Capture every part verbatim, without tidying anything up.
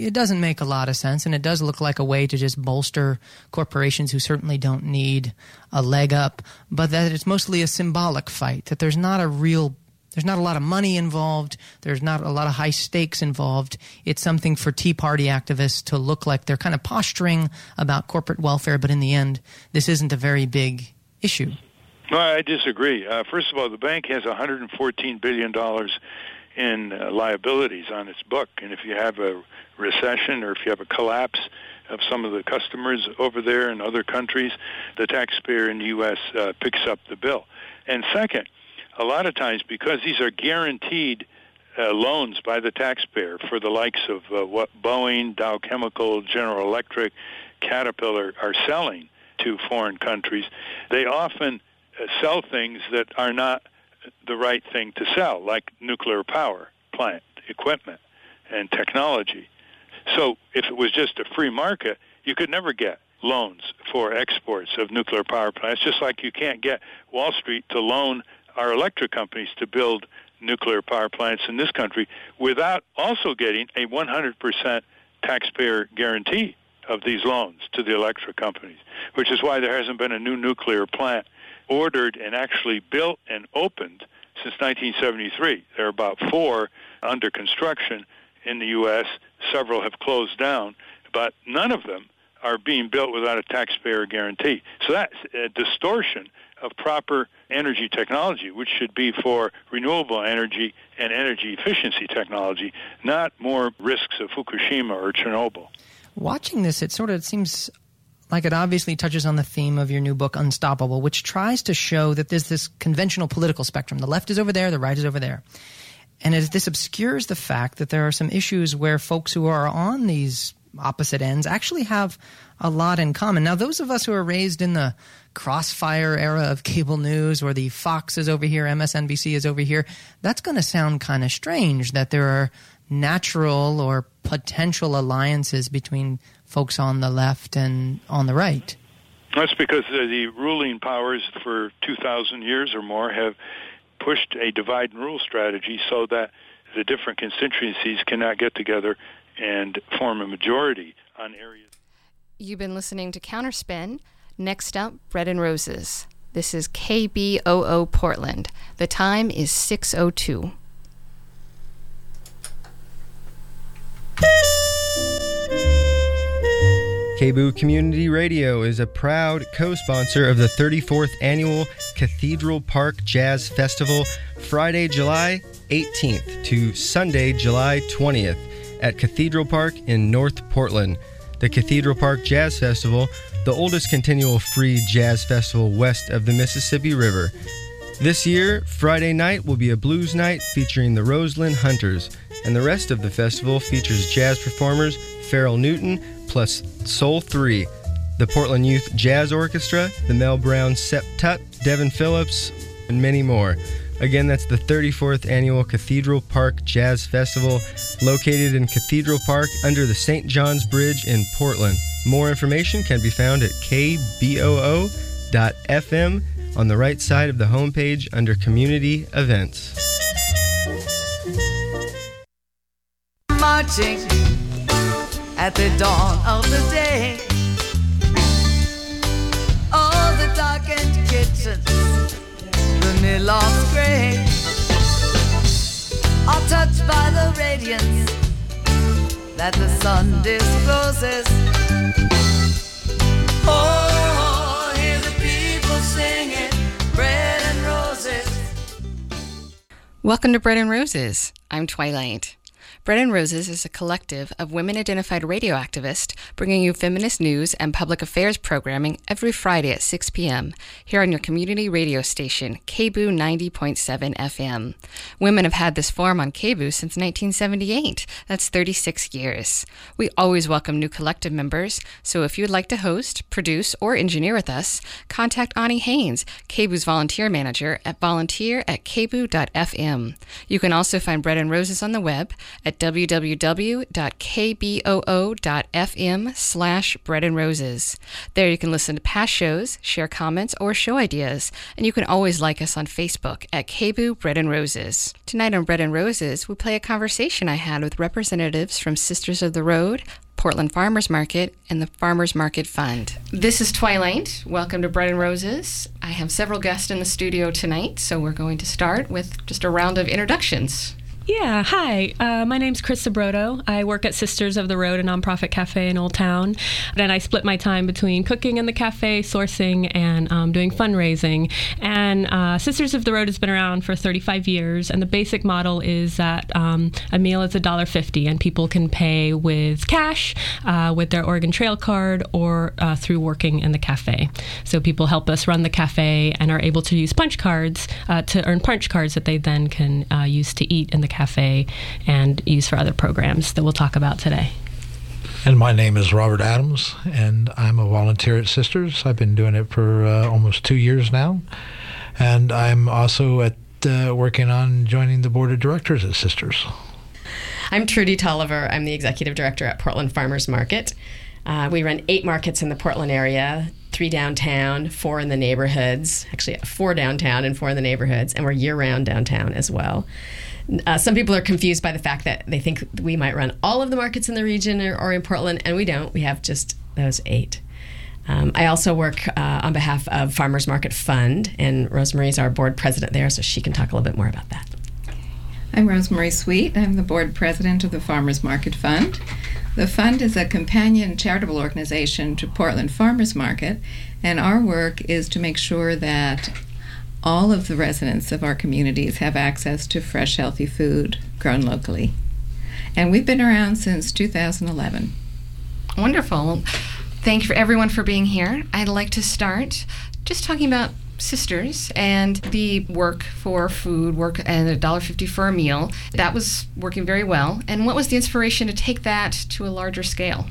it doesn't make a lot of sense, and it does look like a way to just bolster corporations who certainly don't need a leg up, but that it's mostly a symbolic fight, that there's not a real There's not a lot of money involved. There's not a lot of high stakes involved. It's something for Tea Party activists to look like they're kind of posturing about corporate welfare, but in the end, this isn't a very big issue. No, I disagree. Uh, first of all, the bank has one hundred fourteen billion dollars in uh, liabilities on its book, and if you have a recession or if you have a collapse of some of the customers over there in other countries, the taxpayer in the U S uh, picks up the bill. And second, a lot of times, because these are guaranteed uh, loans by the taxpayer for the likes of uh, what Boeing, Dow Chemical, General Electric, Caterpillar are selling to foreign countries, they often uh, sell things that are not the right thing to sell, like nuclear power plant equipment and technology. So if it was just a free market, you could never get loans for exports of nuclear power plants, just like you can't get Wall Street to loan our electric companies to build nuclear power plants in this country without also getting a one hundred percent taxpayer guarantee of these loans to the electric companies, which is why there hasn't been a new nuclear plant ordered and actually built and opened since nineteen seventy-three. There are about four under construction in the U S. Several have closed down, but none of them are being built without a taxpayer guarantee. So that's a distortion of proper energy technology, which should be for renewable energy and energy efficiency technology, not more risks of Fukushima or Chernobyl. Watching this, it sort of seems like it obviously touches on the theme of your new book, Unstoppable, which tries to show that there's this conventional political spectrum. The left is over there, the right is over there. And it, this obscures the fact that there are some issues where folks who are on these opposite ends actually have a lot in common. Now, those of us who are raised in the crossfire era of cable news, or the Fox is over here, M S N B C is over here, that's going to sound kind of strange that there are natural or potential alliances between folks on the left and on the right. That's because the ruling powers for two thousand years or more have pushed a divide and rule strategy so that the different constituencies cannot get together and form a majority on areas. You've been listening to Counterspin. Next up, Bread and Roses. This is K B O O Portland. The time is six oh two. K B O O Community Radio is a proud co-sponsor of the thirty-fourth Annual Cathedral Park Jazz Festival, Friday, July eighteenth to Sunday, July twentieth at Cathedral Park in North Portland. The Cathedral Park Jazz Festival, the oldest continual free jazz festival west of the Mississippi River. This year, Friday night will be a blues night featuring the Roseland Hunters, and the rest of the festival features jazz performers Farrell Newton plus Soul three, the Portland Youth Jazz Orchestra, the Mel Brown Septet, Devin Phillips, and many more. Again, that's the thirty-fourth Annual Cathedral Park Jazz Festival, located in Cathedral Park under the Saint John's Bridge in Portland. More information can be found at k b o o dot f m on the right side of the homepage under Community Events. Marching at the dawn of the day, all the darkened kitchens, the mill of gray, are touched by the radiance that the sun discloses. Oh, hear the people singing Bread and Roses. Welcome to Bread and Roses. I'm Twilight. Bread and Roses is a collective of women-identified radio activists bringing you feminist news and public affairs programming every Friday at six p.m. here on your community radio station, K B O O ninety point seven F M. Women have had this forum on K B O O since nineteen seventy-eight. That's thirty-six years. We always welcome new collective members, so if you would like to host, produce, or engineer with us, contact Ani Haynes, K B O O's volunteer manager, at volunteer at k b o o dot f m. You can also find Bread and Roses on the web at at www.kboo.fm slash bread and roses. There you can listen to past shows, share comments, or show ideas, and you can always like us on Facebook at K B O O Bread and Roses. Tonight on Bread and Roses, we play a conversation I had with representatives from Sisters of the Road, Portland Farmers Market, and the Farmers Market Fund. This is Twilight. Welcome to Bread and Roses. I have several guests in the studio tonight, so we're going to start with just a round of introductions. Yeah, hi. Uh, my name's Chris Sabrodo. I work at Sisters of the Road, a nonprofit cafe in Old Town. And I split my time between cooking in the cafe, sourcing, and um, doing fundraising. And uh, Sisters of the Road has been around for thirty-five years. And the basic model is that um, a meal is one dollar fifty, and people can pay with cash, uh, with their Oregon Trail card, or uh, through working in the cafe. So people help us run the cafe and are able to use punch cards uh, to earn punch cards that they then can uh, use to eat in the cafe and use for other programs that we'll talk about today. And my name is Robert Adams, and I'm a volunteer at Sisters. I've been doing it for uh, almost two years now, and I'm also at uh, working on joining the board of directors at Sisters. I'm Trudy Tolliver. I'm the executive director at Portland Farmers Market. Uh, we run eight markets in the Portland area, three downtown, four in the neighborhoods, actually four downtown and four in the neighborhoods, and we're year-round downtown as well. Uh, some people are confused by the fact that they think we might run all of the markets in the region or, or in Portland, and we don't. We have just those eight. Um, I also work uh, on behalf of Farmers Market Fund, and Rosemary's our board president there, so she can talk a little bit more about that. I'm Rosemary Sweet. I'm the board president of the Farmers Market Fund. The fund is a companion charitable organization to Portland Farmers Market, and our work is to make sure that all of the residents of our communities have access to fresh, healthy food grown locally. And we've been around since two thousand eleven. Wonderful. Thank you for everyone for being here. I'd like to start just talking about Sisters and the work for food, work at one dollar fifty for a meal. That was working very well. And what was the inspiration to take that to a larger scale?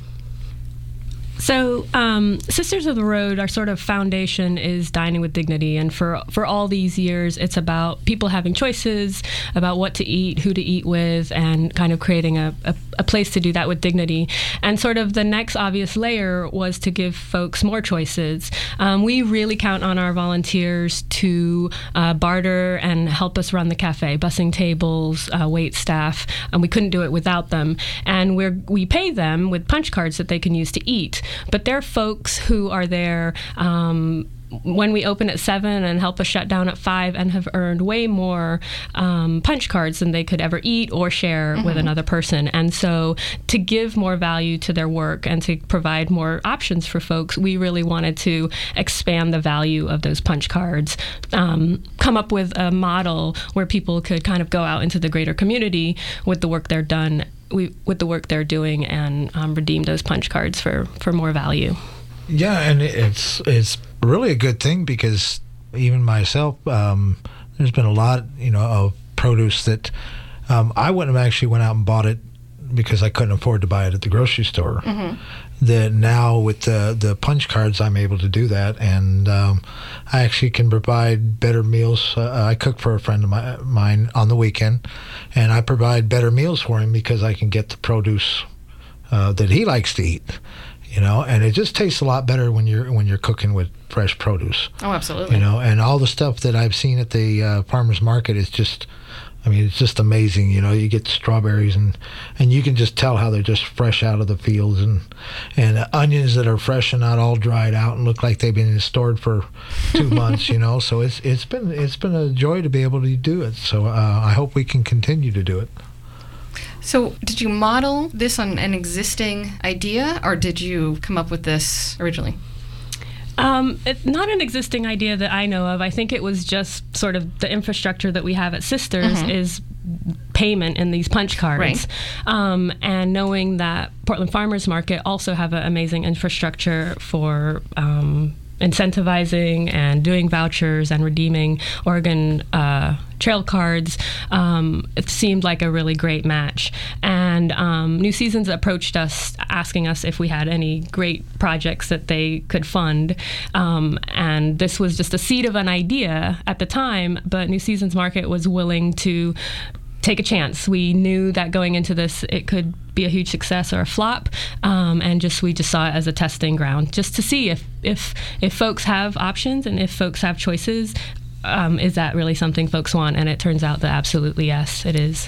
So, um, Sisters of the Road, our sort of foundation is dining with dignity, and for for all these years, it's about people having choices about what to eat, who to eat with, and kind of creating a, a, a place to do that with dignity. And sort of the next obvious layer was to give folks more choices. Um, we really count on our volunteers to uh, barter and help us run the cafe, bussing tables, uh, wait staff, and we couldn't do it without them. And we we pay them with punch cards that they can use to eat. But they're folks who are there um, when we open at seven and help us shut down at five and have earned way more um, punch cards than they could ever eat or share mm-hmm. with another person. And so to give more value to their work and to provide more options for folks, we really wanted to expand the value of those punch cards, um, come up with a model where people could kind of go out into the greater community with the work they're done We, with the work they're doing and um, redeem those punch cards for, for more value. Yeah, and it's it's really a good thing because even myself, um, there's been a lot, you know, of produce that um, I wouldn't have actually went out and bought it because I couldn't afford to buy it at the grocery store. Mm-hmm. That now with the the punch cards, I'm able to do that, and um, I actually can provide better meals. Uh, I cook for a friend of my, mine on the weekend, and I provide better meals for him because I can get the produce uh, that he likes to eat. You know, and it just tastes a lot better when you're when you're cooking with fresh produce. Oh, absolutely. You know, and all the stuff that I've seen at the uh, farmers market is just. I mean, it's just amazing. You know, you get strawberries and, and you can just tell how they're just fresh out of the fields, and and uh, onions that are fresh and not all dried out and look like they've been stored for two months. You know, so it's it's been it's been a joy to be able to do it. So uh, I hope we can continue to do it. So did you model this on an existing idea, or did you come up with this originally? Um, it's not an existing idea that I know of. I think it was just sort of the infrastructure that we have at Sisters mm-hmm. is payment in these punch cards. Right. Um, and knowing that Portland Farmers Market also have an amazing infrastructure for um, incentivizing and doing vouchers and redeeming Oregon uh, Trail cards, um, it seemed like a really great match. And um, New Seasons approached us asking us if we had any great projects that they could fund. Um, and this was just a seed of an idea at the time, but New Seasons Market was willing to take a chance. We knew that going into this, it could be a huge success or a flop, um, and just we just saw it as a testing ground, just to see if if if folks have options and if folks have choices. Um, is that really something folks want? And it turns out that absolutely yes, it is.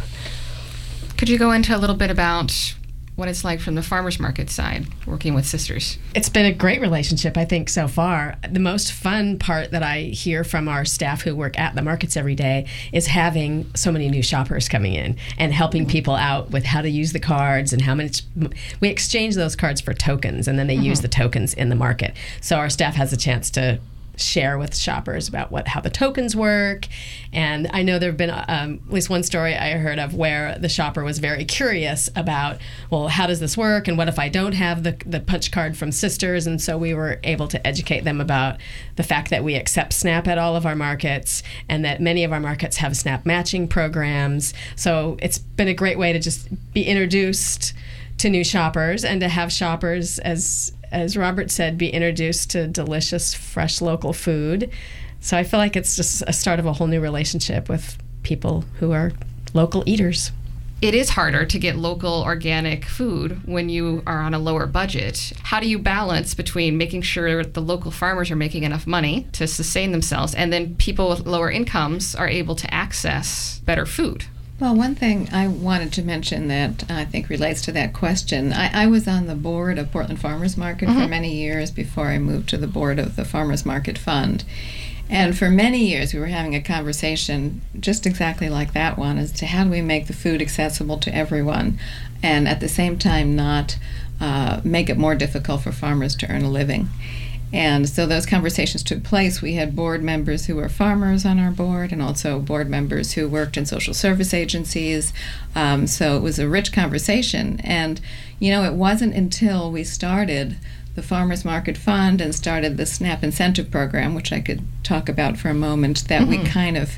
Could you go into a little bit about what it's like from the farmers market side, working with Sisters? It's been a great relationship, I think, so far. The most fun part that I hear from our staff who work at the markets every day is having so many new shoppers coming in and helping people out with how to use the cards and how much. We exchange those cards for tokens, and then they mm-hmm. use the tokens in the market. So our staff has a chance to share with shoppers about what how the tokens work. And I know there have been um, at least one story I heard of where the shopper was very curious about, well, how does this work, and what if I don't have the the punch card from Sisters? And so we were able to educate them about the fact that we accept SNAP at all of our markets, and that many of our markets have SNAP matching programs. So it's been a great way to just be introduced to new shoppers, and to have shoppers, as as Robert said, be introduced to delicious, fresh, local food. So I feel like it's just a start of a whole new relationship with people who are local eaters. It is harder to get local organic food when you are on a lower budget. How do you balance between making sure the local farmers are making enough money to sustain themselves, and then people with lower incomes are able to access better food? Well, one thing I wanted to mention that I think relates to that question, I, I was on the board of Portland Farmers Market mm-hmm. for many years before I moved to the board of the Farmers Market Fund. And for many years we were having a conversation just exactly like that one, as to how do we make the food accessible to everyone, and at the same time not uh, make it more difficult for farmers to earn a living. And so those conversations took place. We had board members who were farmers on our board, and also board members who worked in social service agencies. Um, so it was a rich conversation. And, you know, it wasn't until we started the Farmers Market Fund and started the SNAP incentive program, which I could talk about for a moment, that mm-hmm. we kind of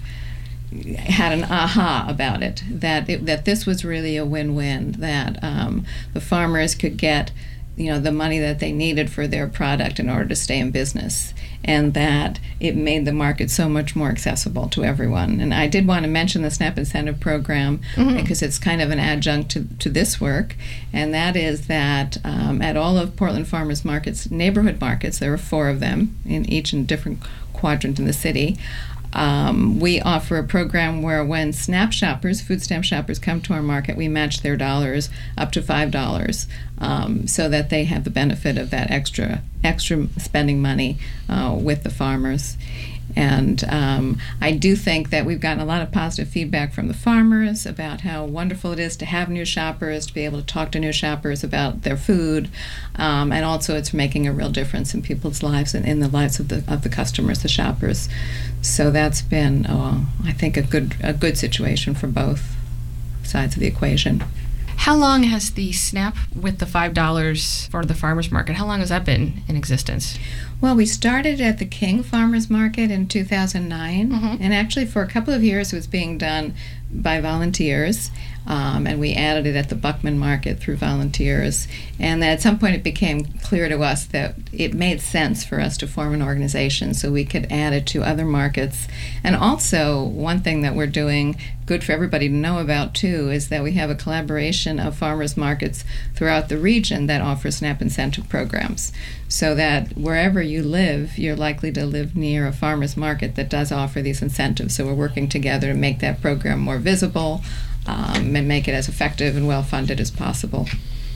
had an aha about it, that it, that this was really a win-win, that um, the farmers could get, you know, the money that they needed for their product in order to stay in business, and that it made the market so much more accessible to everyone. And I did want to mention the SNAP incentive program mm-hmm. because it's kind of an adjunct to, to this work, and that is that um, at all of Portland Farmers Market's neighborhood markets, there are four of them, in each in a different quadrant in the city. Um, we offer a program where when SNAP shoppers, food stamp shoppers, come to our market, we match their dollars up to five dollars um, so that they have the benefit of that extra extra spending money uh, with the farmers. And um, I do think that we've gotten a lot of positive feedback from the farmers about how wonderful it is to have new shoppers, to be able to talk to new shoppers about their food, um, and also it's making a real difference in people's lives and in the lives of the of the customers, the shoppers. So that's been, oh, I think, a good a good situation for both sides of the equation. How long has the SNAP with the five dollars for the farmers market, how long has that been in existence? Well, we started at the King Farmers Market in two thousand nine, mm-hmm. and actually for a couple of years it was being done by volunteers, um, and we added it at the Buckman Market through volunteers. And then at some point it became clear to us that it made sense for us to form an organization so we could add it to other markets. And also, one thing that we're doing, good for everybody to know about too, is that we have a collaboration of farmers markets throughout the region that offer SNAP incentive programs, so that wherever you live, you're likely to live near a farmers market that does offer these incentives. So we're working together to make that program more visible um, and make it as effective and well-funded as possible.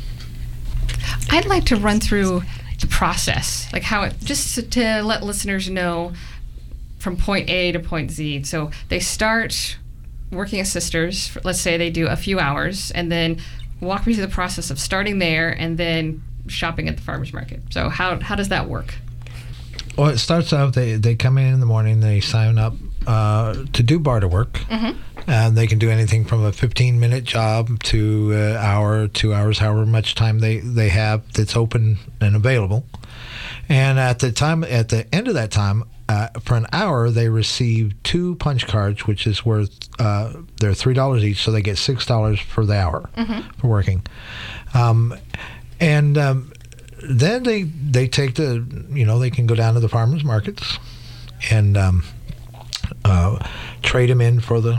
I'd like to run through the process, like how it, just to let listeners know from point A to point Z. So they start working as Sisters, let's say they do a few hours, and then walk me through the process of starting there and then shopping at the farmers market. So how how does that work? Well, it starts out, they, they come in in the morning, they sign up uh, to do barter work. Mm-hmm. And they can do anything from a fifteen-minute job to an hour, two hours, however much time they, they have that's open and available. And at the time, at the end of that time, uh, for an hour, they receive two punch cards, which is worth uh, they're three dollars each, so they get six dollars for the hour mm-hmm. for working. Um, and um, then they they take the you know they can go down to the farmers markets and um, uh, trade them in for the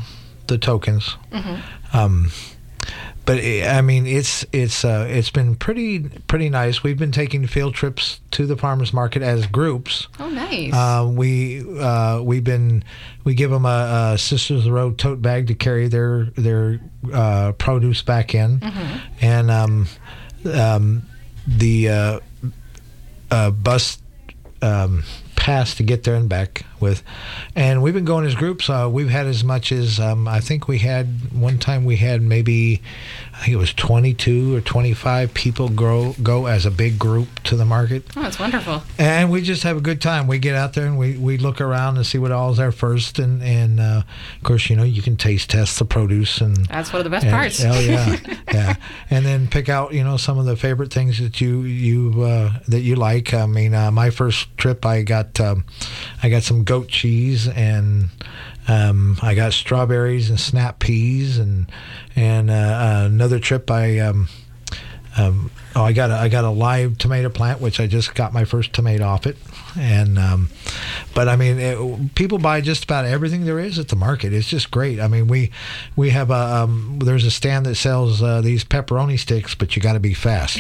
the tokens. Mm-hmm. Um, but it, I mean, it's it's uh, it's been pretty pretty nice. We've been taking field trips to the farmers market as groups. Oh, nice. Uh, we uh, we've been we give them a, a Sisters of the Road tote bag to carry their their uh, produce back in, Mm-hmm. and um, um, the uh, uh, bus um, pass to get there and back with. And we've been going as groups. Uh, we've had as much as um, I think we had one time we had maybe I think it was twenty-two or twenty-five people go go as a big group to the market. Oh, that's wonderful. And we just have a good time. We get out there and we, we look around and see what all's there first. And, and uh, of course, you know, you can taste test the produce. And That's one of the best and, parts. Oh, yeah. Yeah. And then pick out, you know, some of the favorite things that you you uh, that you like. I mean, uh, my first trip, I got um, I got some goat cheese and um, I got strawberries and snap peas and and uh, another trip I um, um, oh I got a, I got a live tomato plant, which I just got my first tomato off it. And um, but I mean, it, people buy just about everything there is at the market. It's just great. I mean, we we have a um, there's a stand that sells uh, these pepperoni sticks, but you got to be fast.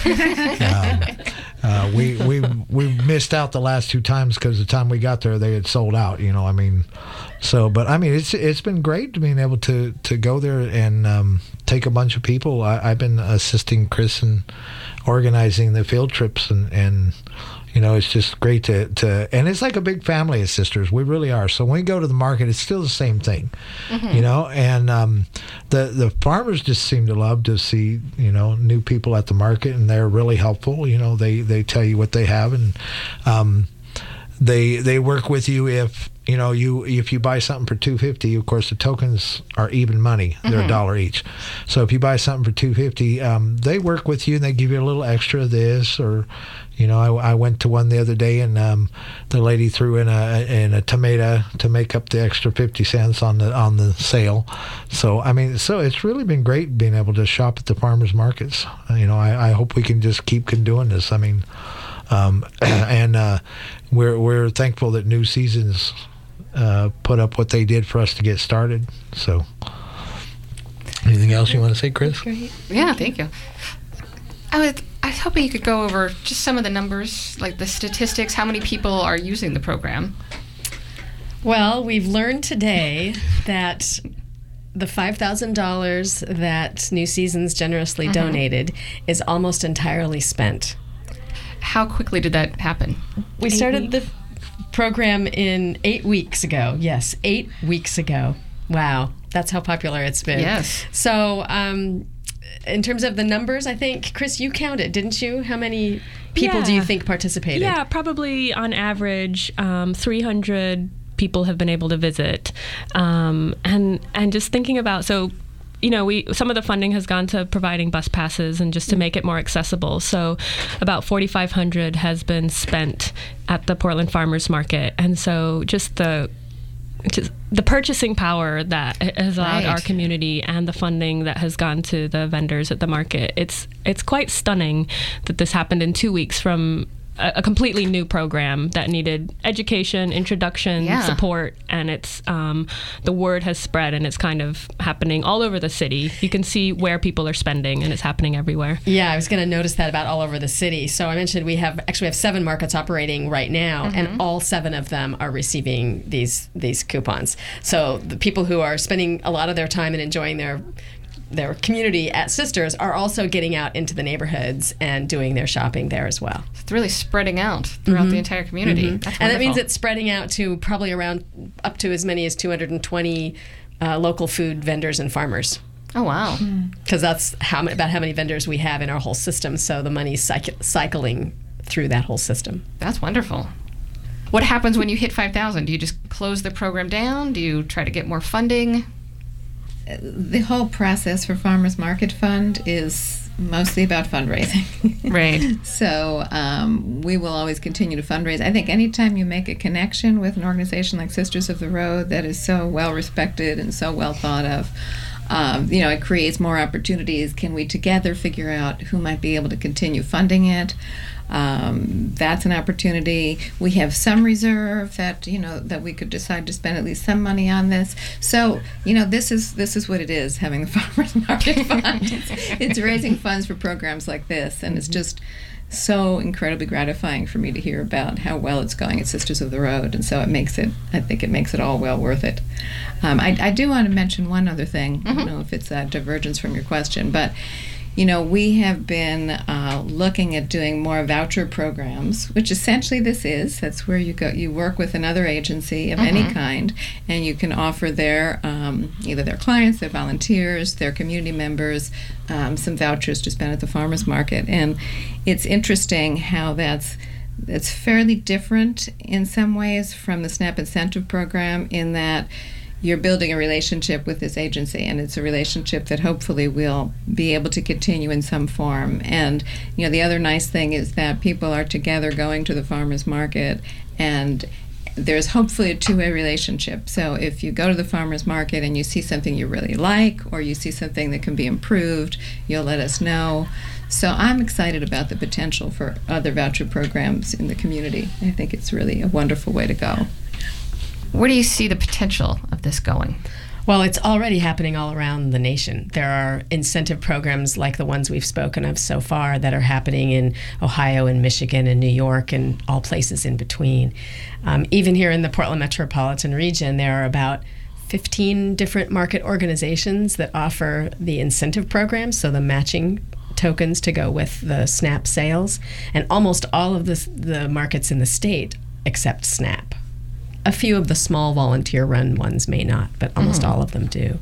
um, uh, we we we missed out the last two times because the time we got there they had sold out. You know, I mean, so but I mean it's it's been great being able to to go there and um, take a bunch of people. I, I've been assisting Chris in organizing the field trips and and. You know, it's just great to, to, and it's like a big family of sisters. We really are. So when we go to the market, it's still the same thing, Mm-hmm. you know, and um, the, the farmers just seem to love to see, you know, new people at the market, and they're really helpful. You know, they, they tell you what they have, and um, they, they work with you if, you know, you if you buy something for two fifty, of course the tokens are even money; they're Mm-hmm. a dollar each. So if you buy something for two fifty, um, they work with you and they give you a little extra of this, or, you know, I, I went to one the other day and um, the lady threw in a in a tomato to make up the extra fifty cents on the on the sale. So I mean, so it's really been great being able to shop at the farmers markets. You know, I, I hope we can just keep doing this. I mean, um, and uh, we're we're thankful that New Seasons Uh, put up what they did for us to get started. So, anything else you want to say, Chris? Great. Yeah, thank you. I was, I was hoping you could go over just some of the numbers, like the statistics, how many people are using the program. Well, we've learned today that the five thousand dollars that New Seasons generously Mhm. donated is almost entirely spent. How quickly did that happen? We started the program in eight weeks ago. Yes, eight weeks ago. Wow, that's how popular it's been. Yes. So, um, in terms of the numbers, I think, Chris, you counted, didn't you? How many people do you Yeah. think participated? Yeah, probably on average, um, three hundred people have been able to visit. Um, and and just thinking about, so, you know, we some of the funding has gone to providing bus passes and just to make it more accessible. So about forty-five hundred has been spent at the Portland Farmers Market. And so just the just the purchasing power that has allowed Right. our community and the funding that has gone to the vendors at the market, it's it's quite stunning that this happened in two weeks from a, a completely new program that needed education, introduction, Yeah. support, and it's um, the word has spread and it's kind of happening all over the city. You can see where people are spending, and it's happening everywhere. Yeah, I was going to notice that about all over the city. So I mentioned we have actually we have seven markets operating right now, and all seven of them are receiving these these coupons. So the people who are spending a lot of their time and enjoying their their community at Sisters are also getting out into the neighborhoods and doing their shopping there as well. It's really spreading out throughout the entire community. Mhm. That's And that means wonderful. it's spreading out to probably around up to as many as two hundred twenty uh, local food vendors and farmers. Oh, wow. Because that's how ma- about how many vendors we have in our whole system. So the money's cyc- cycling through that whole system. That's wonderful. What happens when you hit five thousand? Do you just close the program down? Do you try to get more funding? The whole process for Farmers Market Fund is mostly about fundraising. Right. So um, we will always continue to fundraise. I think anytime you make a connection with an organization like Sisters of the Road that is so well respected and so well thought of, Um, you know, it creates more opportunities. Can we together figure out who might be able to continue funding it? Um, that's an opportunity. We have some reserve that you know that we could decide to spend at least some money on this. So you know this is this is what it is, having the Farmers Market Fund. It's, it's raising funds for programs like this, and it's just so incredibly gratifying for me to hear about how well it's going at Sisters of the Road, and so it makes it. I think it makes it all well worth it. Um, I, I do want to mention one other thing. Mm-hmm. I don't know if it's a divergence from your question, but. You know, we have been uh, looking at doing more voucher programs, which essentially this is. That's where you go. You work with another agency of mm-hmm. any kind, and you can offer their um, either their clients, their volunteers, their community members, um, some vouchers to spend at the farmers market. And it's interesting how that's it's fairly different in some ways from the SNAP incentive program in that. You're building a relationship with this agency, and it's a relationship that hopefully will be able to continue in some form. And you know, the other nice thing is that people are together going to the farmers market, and there's hopefully a two-way relationship. So if you go to the farmers market and you see something you really like, or you see something that can be improved, you'll let us know. So I'm excited about the potential for other voucher programs in the community. I think it's really a wonderful way to go. Where do you see the potential of this going? Well, it's already happening all around the nation. There are incentive programs like the ones we've spoken of so far that are happening in Ohio and Michigan and New York and all places in between. Um, even here in the Portland metropolitan region, there are about fifteen different market organizations that offer the incentive programs, so the matching tokens to go with the SNAP sales, and almost all of the, the markets in the state accept SNAP. A few of the small volunteer-run ones may not, but almost mm. all of them do.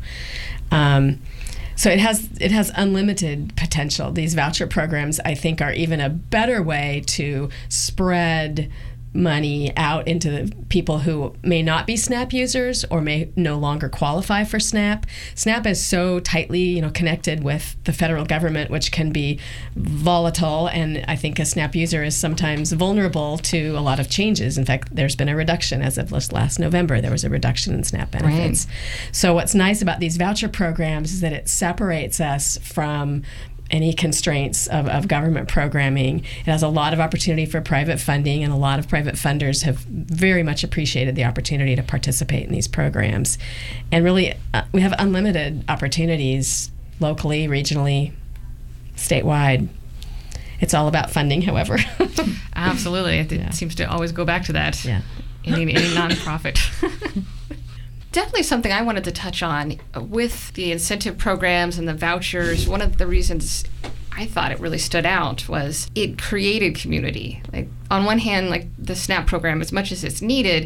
Um, so it has it has unlimited potential. These voucher programs, I think, are even a better way to spread money out into the people who may not be SNAP users or may no longer qualify for SNAP. SNAP is so tightly, you know, connected with the federal government, which can be volatile, and I think a SNAP user is sometimes vulnerable to a lot of changes. In fact, there's been a reduction as of last November. There was a reduction in SNAP benefits. Right. So what's nice about these voucher programs is that it separates us from any constraints of, of government programming. It has a lot of opportunity for private funding, and a lot of private funders have very much appreciated the opportunity to participate in these programs. And really, uh, we have unlimited opportunities locally, regionally, statewide. It's all about funding, however. Absolutely. It, yeah. it seems to always go back to that. Yeah. Any, any nonprofit. Definitely something I wanted to touch on with the incentive programs and the vouchers. One of the reasons I thought it really stood out was it created community. Like, on one hand, like the SNAP program, as much as it's needed,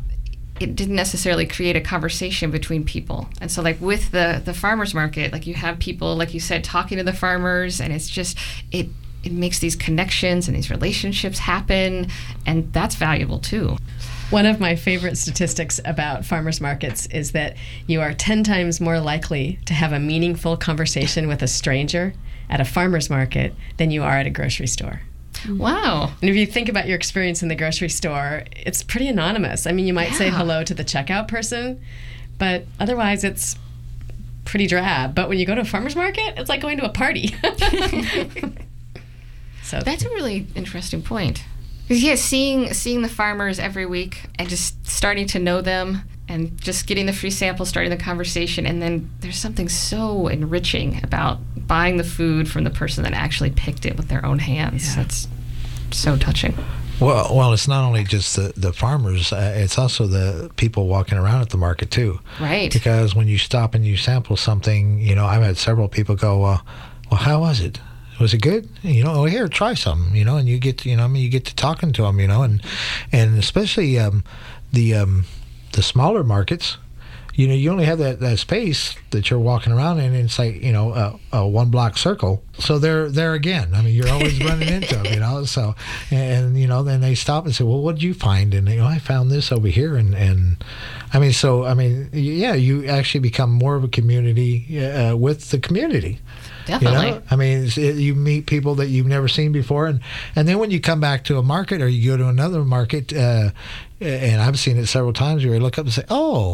it didn't necessarily create a conversation between people. And so, like, with the the farmers market, like, you have people, like you said, talking to the farmers, and it's just it it makes these connections and these relationships happen, and that's valuable too. One of my favorite statistics about farmers markets is that you are ten times more likely to have a meaningful conversation with a stranger at a farmer's market than you are at a grocery store. Wow. And if you think about your experience in the grocery store, it's pretty anonymous. I mean, you might yeah. say hello to the checkout person, but otherwise it's pretty drab. But when you go to a farmer's market, it's like going to a party. So that's a really interesting point. Because, yeah, seeing seeing the farmers every week and just starting to know them and just getting the free sample, starting the conversation, and then there's something so enriching about buying the food from the person that actually picked it with their own hands. Yeah. That's so touching. Well, well, it's not only just the, the farmers, uh, it's also the people walking around at the market, too. Right. Because when you stop and you sample something, you know, I've had several people go, uh, well, how was it? Was it good? You know, oh, here, try some, you know, and you get to, you know, I mean, you get to talking to them, you know, and and especially um, the um, the smaller markets, you know, you only have that, that space that you're walking around in, and it's like, you know, a, a one block circle. So they're there again. I mean, you're always running into them, you know. So, and, you know, then they stop and say, well, what did you find? And, you know, I found this over here. And, and I mean, so, I mean, yeah, you actually become more of a community uh, with the community. Definitely. You know? I mean, it's, it, you meet people that you've never seen before, and, and then when you come back to a market or you go to another market, uh, and I've seen it several times, you look up and say, "Oh,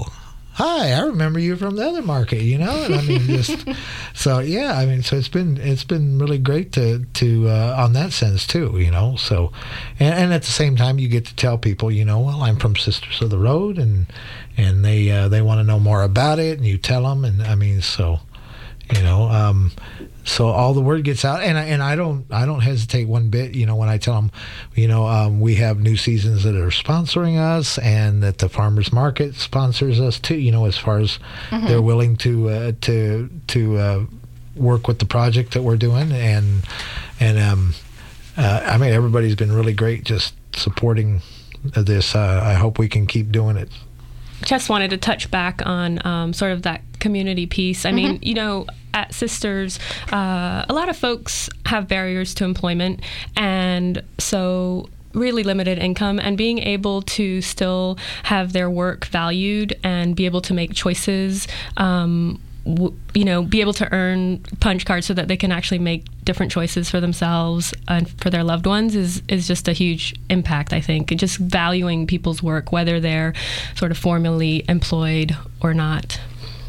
hi, I remember you from the other market, you know, and I mean, just so yeah, I mean, so it's been it's been really great to to uh, on that sense too, you know. So, and, and at the same time, you get to tell people, you know, well, I'm from Sisters of the Road, and and they uh, they want to know more about it, and you tell them, and I mean, so you know, um, so all the word gets out, and I, and I don't I don't hesitate one bit, you know, when I tell them, you know, um, we have new seasons that are sponsoring us, and that the farmers market sponsors us too, you know, as far as mm-hmm. they're willing to uh, to to uh, work with the project that we're doing, and and um, uh, I mean, everybody's been really great just supporting this. Uh, I hope we can keep doing it. Just wanted to touch back on um, sort of that community piece. I mm-hmm. mean, you know, at Sisters, uh, a lot of folks have barriers to employment, and so really limited income, and being able to still have their work valued and be able to make choices, um, w- you know, be able to earn punch cards so that they can actually make different choices for themselves and for their loved ones is, is just a huge impact, I think. And just valuing people's work, whether they're sort of formally employed or not.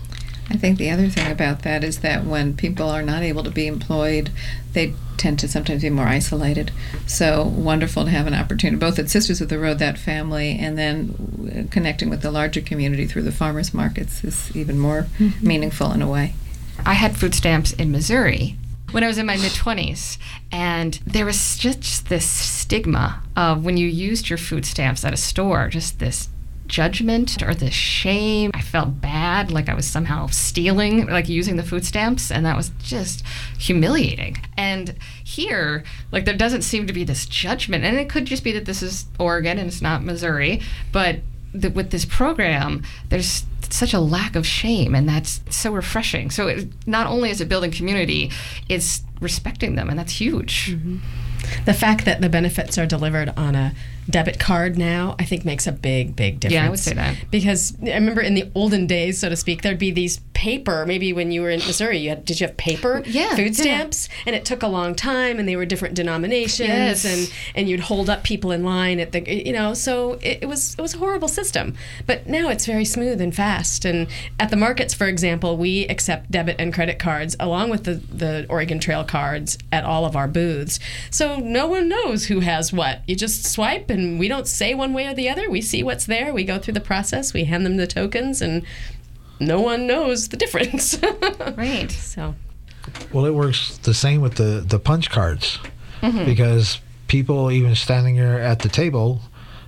I think the other thing about that is that when people are not able to be employed, they tend to sometimes be more isolated. So wonderful to have an opportunity, both at Sisters of the Road, that family, and then connecting with the larger community through the farmers markets is even more mm-hmm. meaningful in a way. I had food stamps in Missouri when I was in my mid-twenties, and there was just this stigma of when you used your food stamps at a store, just this judgment or this shame. I felt bad, like I was somehow stealing, like using the food stamps, and that was just humiliating. And here, like, there doesn't seem to be this judgment, and it could just be that this is Oregon and it's not Missouri, but the, with this program, there's such a lack of shame, and that's so refreshing. So it, not only is it building community, it's respecting them, and that's huge. Mm-hmm. The fact that the benefits are delivered on a debit card now, I think, makes a big, big difference. Yeah, I would say that. Because I remember in the olden days, so to speak, there'd be these paper, maybe when you were in Missouri, you had, did you have paper yeah, food stamps? Yeah. And it took a long time, and they were different denominations, yes. and, and you'd hold up people in line at the, you know, so it, it was it was a horrible system. But now it's very smooth and fast. And at the markets, for example, we accept debit and credit cards along with the, the Oregon Trail cards at all of our booths. So no one knows who has what. You just swipe, and we don't say one way or the other. We see what's there. We go through the process. We hand them the tokens, and no one knows the difference. Right. So. Well, it works the same with the, the punch cards, mm-hmm. because people even standing there at the table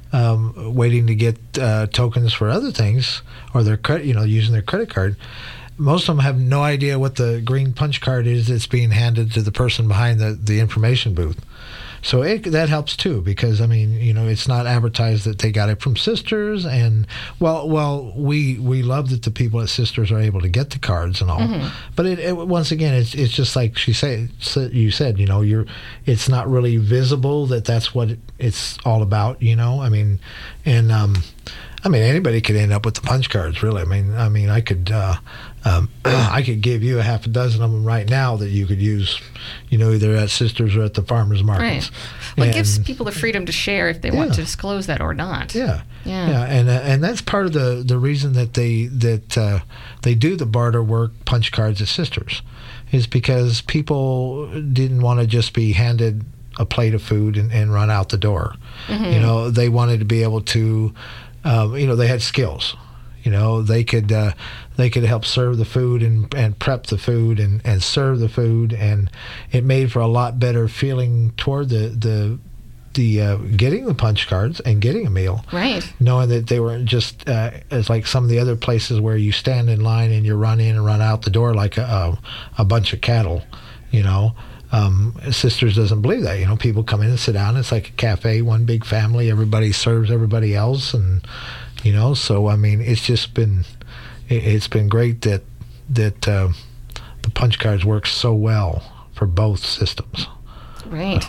um, waiting to get uh, tokens for other things, or their credit, you know, using their credit card, most of them have no idea what the green punch card is that's being handed to the person behind the, the information booth. So it, that helps too, because I mean, you know, it's not advertised that they got it from Sisters, and well, well, we we love that the people at Sisters are able to get the cards and all. Mm-hmm. But it, it once again, it's it's just like she said, you said, you know, you're, it's not really visible that that's what it, it's all about, you know. I mean, and um, I mean, anybody could end up with the punch cards, really. I mean, I mean, I could. Uh, Um, I could give you a half a dozen of them right now that you could use, you know, either at Sisters or at the farmers markets. Right. Well, and, it gives people the freedom to share if they yeah. want to disclose that or not. Yeah, yeah, yeah, and uh, and that's part of the, the reason that they that uh, they do the barter work punch cards at Sisters, is because people didn't want to just be handed a plate of food and, and run out the door. Mm-hmm. You know, they wanted to be able to, um, you know, they had skills. You know, they could uh, they could help serve the food and, and prep the food and, and serve the food, and it made for a lot better feeling toward the the the uh, getting the punch cards and getting a meal. Right. Knowing that they weren't just uh, as like some of the other places where you stand in line and you run in and run out the door like a a, a bunch of cattle. You know. Um, Sisters doesn't believe that. You know, people come in and sit down. It's like a cafe, one big family. Everybody serves everybody else, and you know. So I mean, it's just been it, it's been great that that uh, the punch cards work so well for both systems. Right.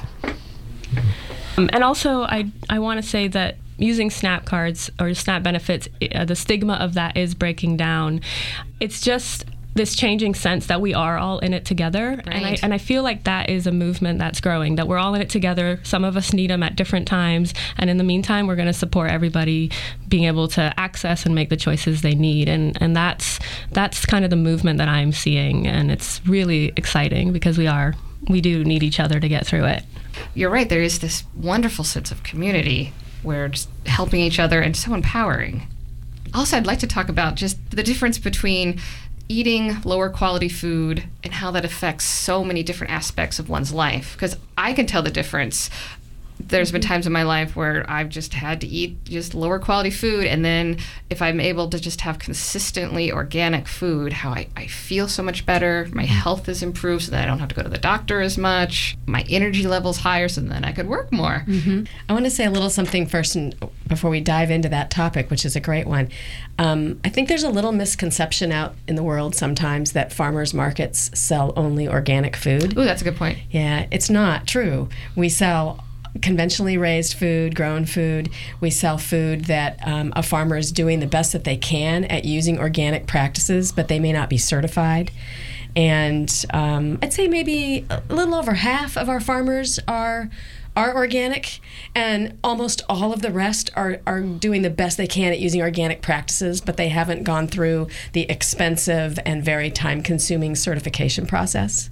Um, and also, I I want to say that using SNAP cards or SNAP benefits, uh, the stigma of that is breaking down. It's just this changing sense that we are all in it together. Right. And I and I feel like that is a movement that's growing, that we're all in it together. Some of us need them at different times. And in the meantime, we're going to support everybody being able to access and make the choices they need. And, and that's that's kind of the movement that I'm seeing. And it's really exciting because we are, we do need each other to get through it. You're right. There is this wonderful sense of community where just helping each other and so empowering. Also, I'd like to talk about just the difference between eating lower quality food and how that affects so many different aspects of one's life. Because I can tell the difference. There's been times in my life where I've just had to eat just lower quality food, and then if I'm able to just have consistently organic food, how I, I feel so much better. My health is improved so that I don't have to go to the doctor as much. My energy level's higher so then I could work more. Mm-hmm. I want to say a little something first and before we dive into that topic, which is a great one. Um, I think there's a little misconception out in the world sometimes that farmers markets sell only organic food. Ooh, that's a good point. Yeah, it's not true. We sell conventionally raised food, grown food. We sell food that um, a farmer is doing the best that they can at using organic practices, but they may not be certified. And um, I'd say maybe a little over half of our farmers are are organic, and almost all of the rest are, are doing the best they can at using organic practices, but they haven't gone through the expensive and very time-consuming certification process.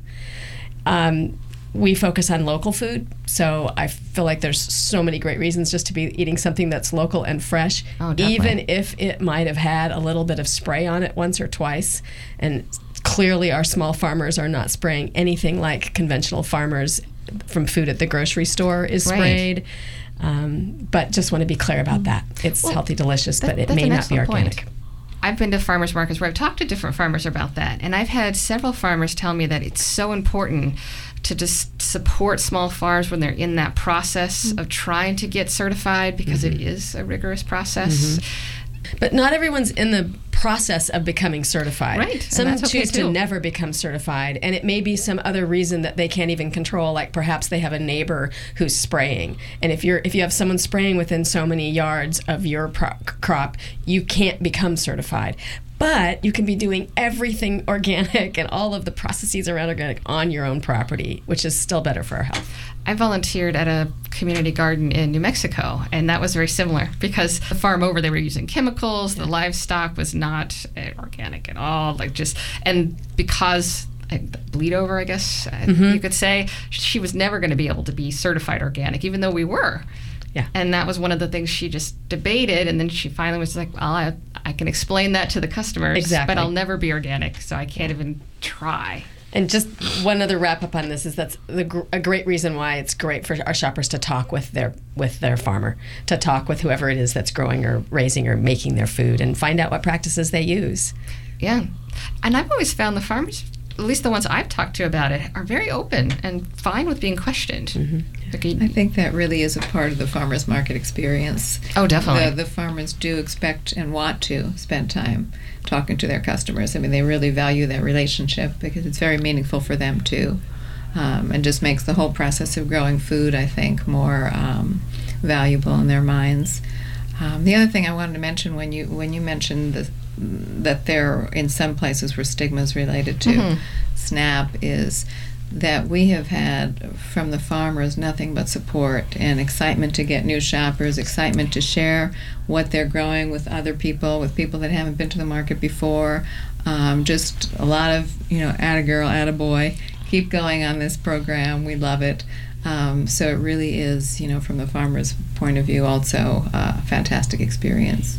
Um, We focus on local food, so I feel like there's so many great reasons just to be eating something that's local and fresh, oh, definitely. even if it might have had a little bit of spray on it once or twice. And clearly our small farmers are not spraying anything like conventional farmers from food at the grocery store is sprayed. Right. Um, but just want to be clear about that. It's well, healthy, delicious, that, but it may not be organic. Point. I've been to farmers markets where I've talked to different farmers about that, and I've had several farmers tell me that it's so important to just support small farms when they're in that process mm-hmm. of trying to get certified, because mm-hmm. it is a rigorous process. Mm-hmm. But not everyone's in the process of becoming certified. Right. Some okay choose too. to never become certified, and it may be some other reason that they can't even control, like perhaps they have a neighbor who's spraying. And if you're if you have someone spraying within so many yards of your pro- crop, you can't become certified. But you can be doing everything organic and all of the processes around organic on your own property, which is still better for our health. I volunteered at a community garden in New Mexico, and that was very similar because the farm over, they were using chemicals. The livestock was not uh, organic at all. Like just, and because I, bleed over, I guess mm-hmm. you could say, she was never going to be able to be certified organic, even though we were. Yeah. And that was one of the things she just debated, and then she finally was like, well, I, I can explain that to the customers, exactly. but I'll never be organic, so I can't even try. And just one other wrap up on this is that's the, a great reason why it's great for our shoppers to talk with their with their farmer, to talk with whoever it is that's growing or raising or making their food, and find out what practices they use. Yeah. And I've always found the farmers, at least the ones I've talked to about it, are very open and fine with being questioned. Mm-hmm. I think that really is a part of the farmers market experience. Oh, definitely. The, the farmers do expect and want to spend time talking to their customers. I mean, they really value that relationship because it's very meaningful for them too, um, and just makes the whole process of growing food, I think, more um, valuable in their minds. Um, the other thing I wanted to mention when you when you mentioned the, that there in some places were stigmas related to mm-hmm. SNAP is that we have had from the farmers nothing but support and excitement to get new shoppers, excitement to share what they're growing with other people, with people that haven't been to the market before. Um, just a lot of, you know, atta girl, atta boy, keep going on this program. We love it. Um, so it really is, you know, from the farmer's point of view, also a fantastic experience.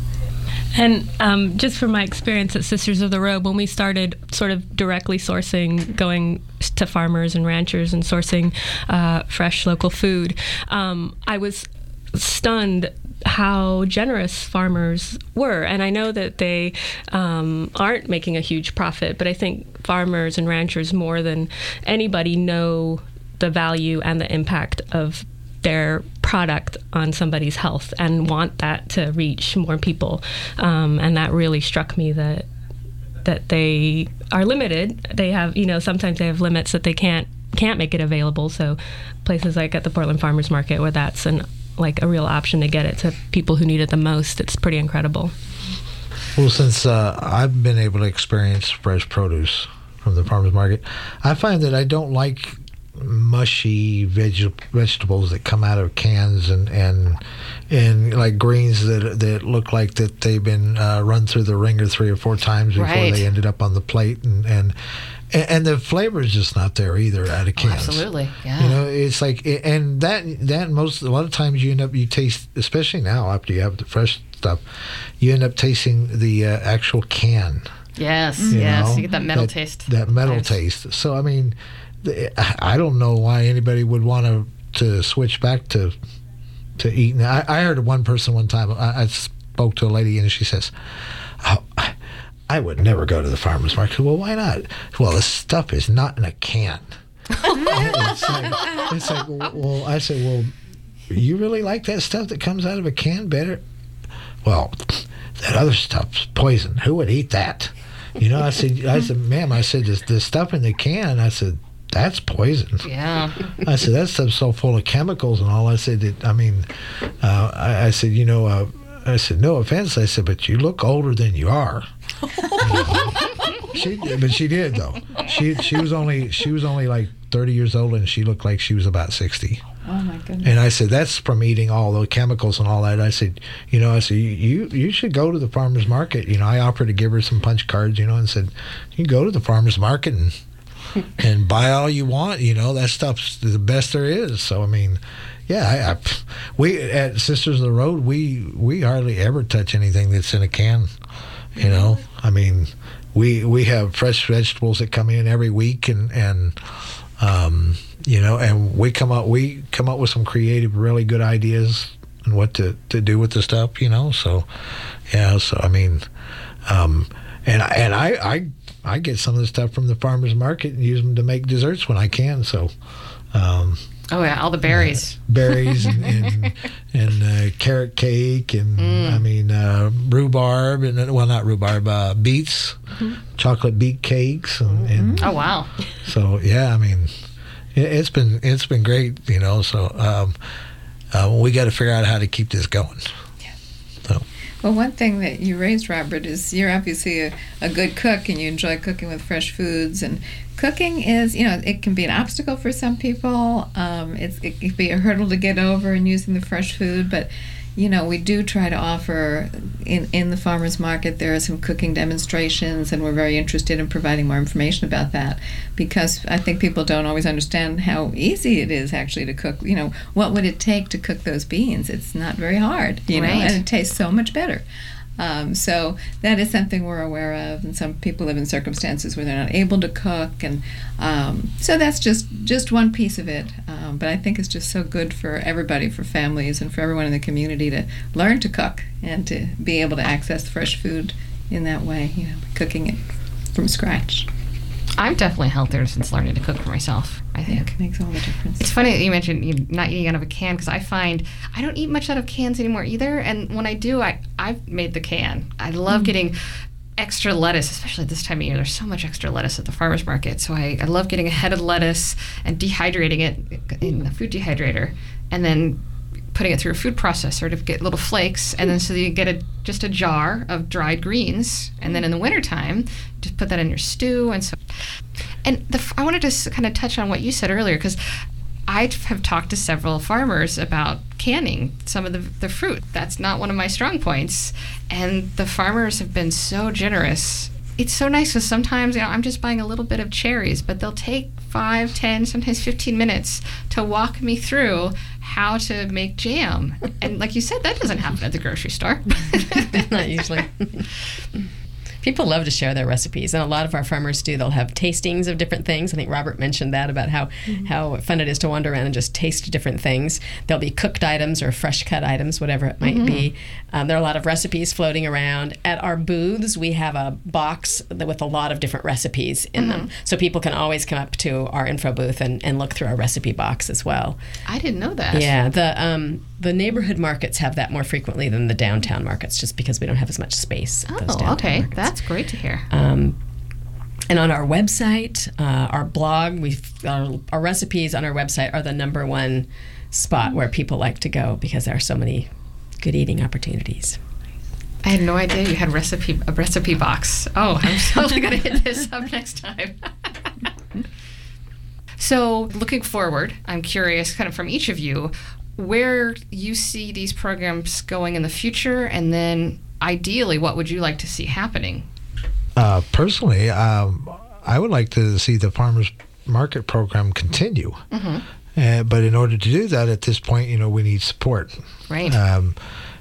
And um, just from my experience at Sisters of the Road, when we started sort of directly sourcing, going to farmers and ranchers and sourcing uh, fresh local food, um, I was stunned how generous farmers were. And I know that they um, aren't making a huge profit, but I think farmers and ranchers more than anybody know the value and the impact of their product on somebody's health and want that to reach more people. Um, and that really struck me that that they are limited. They have, you know, sometimes they have limits that they can't can't make it available. So places like at the Portland Farmers Market, where that's an like a real option to get it to people who need it the most, it's pretty incredible. Well, since uh, I've been able to experience fresh produce from the farmers market, I find that I don't like mushy veg- vegetables that come out of cans and and and like greens that that look like that they've been uh, run through the ringer three or four times before Right. they ended up on the plate, and and and the flavor is just not there either out of Oh, cans. absolutely. Yeah. You know, it's like, and that that most a lot of times you end up you taste, especially now after you have the fresh stuff, you end up tasting the uh, actual can. yes. you Yes. know, You get that metal taste. That metal Nice. taste. So I mean, the- I don't know why anybody would want to to switch back to to eating. I, I heard one person one time. I, I spoke to a lady and she says, "Oh, I, I would never go to the farmers market." Well, why not? Well, the stuff is not in a can. it's like, it's like, well, I said, well, you really like that stuff that comes out of a can better? Well, that other stuff's poison. Who would eat that? You know, I said, I said, ma'am, I said, the, the stuff in the can, I said, that's poison. Yeah. I said, that stuff's so full of chemicals and all. I said, that, I mean, uh, I, I said, you know, uh, I said, no offense. I said, but you look older than you are. she, but she did though. She she was only she was only like thirty years old, and she looked like she was about sixty. Oh my goodness. And I said, that's from eating all the chemicals and all that. I said, you know, I said, you you should go to the farmer's market. You know, I offered to give her some punch cards, you know, and said, you go to the farmer's market and and buy all you want. You know, that stuff's the best there is. So, I mean, yeah, I, I, we at Sisters of the Road, we, we hardly ever touch anything that's in a can, you know. I mean, we we have fresh vegetables that come in every week, and, and um, you know, and we come up we come up with some creative, really good ideas and what to, to do with the stuff, you know. So, yeah, so I mean, um, and I, and I, I I get some of the stuff from the farmers market and use them to make desserts when I can. So, um, Oh yeah, all the berries. uh, berries and and, and uh, carrot cake and Mm. I mean uh, rhubarb and well not rhubarb uh, beets, chocolate beet cakes and, and Oh wow. so yeah, I mean it, it's been it's been great, you know. So um, uh, we got to figure out how to keep this going. So. Well, one thing that you raised, Robert, is you're obviously a, a good cook and you enjoy cooking with fresh foods. And cooking is, you know, it can be an obstacle for some people. Um, it's, it can be a hurdle to get over in using the fresh food. But, you know, we do try to offer, in, in the farmers market, there are some cooking demonstrations, and we're very interested in providing more information about that, because I think people don't always understand how easy it is actually to cook. You know, what would it take to cook those beans? It's not very hard, you know, Right. and it tastes so much better. Um, so that is something we're aware of, and some people live in circumstances where they're not able to cook, and um, so that's just just one piece of it. Um, but I think it's just so good for everybody, for families, and for everyone in the community to learn to cook and to be able to access fresh food in that way. You know, cooking it from scratch. I'm definitely healthier since learning to cook for myself, I think. It makes all the difference. It's funny that you mentioned you not eating out of a can, because I find I don't eat much out of cans anymore either. And when I do, I, I've made the can. I love Mm. getting extra lettuce, especially this time of year. There's so much extra lettuce at the farmer's market. So I, I love getting a head of lettuce and dehydrating it in a food dehydrator, and then putting it through a food processor to get little flakes, and then so that you get a just a jar of dried greens, and then in the wintertime, just put that in your stew. And so, and the, I wanted to kind of touch on what you said earlier, because I have talked to several farmers about canning some of the, the fruit. That's not one of my strong points, and the farmers have been so generous. It's so nice, because sometimes, you know, I'm just buying a little bit of cherries, but they'll take five, ten, sometimes fifteen minutes to walk me through how to make jam. And like you said, that doesn't happen at the grocery store. Not usually. People love to share their recipes, and a lot of our farmers do. They'll have tastings of different things. I think Robert mentioned that, about how, mm-hmm. how fun it is to wander around and just taste different things. There'll be cooked items or fresh cut items, whatever it might mm-hmm. be. Um, there are a lot of recipes floating around. At our booths, we have a box with a lot of different recipes in mm-hmm. them. So people can always come up to our info booth and, and look through our recipe box as well. I didn't know that. Yeah, the um, the neighborhood markets have that more frequently than the downtown markets, just because we don't have as much space. Oh, at those downtown okay. markets. That's great to hear. Um, and on our website, uh, our blog, we've our, our recipes on our website are the number one spot where people like to go, because there are so many good eating opportunities. I had no idea you had recipe a recipe box. Oh, I'm totally going to hit this up next time. So, looking forward, I'm curious, kind of from each of you, where you see these programs going in the future, and then ideally, what would you like to see happening? Uh, personally, um, I would like to see the farmers market program continue. Mm-hmm. Uh, but in order to do that, at this point, you know, we need support. Right. Um,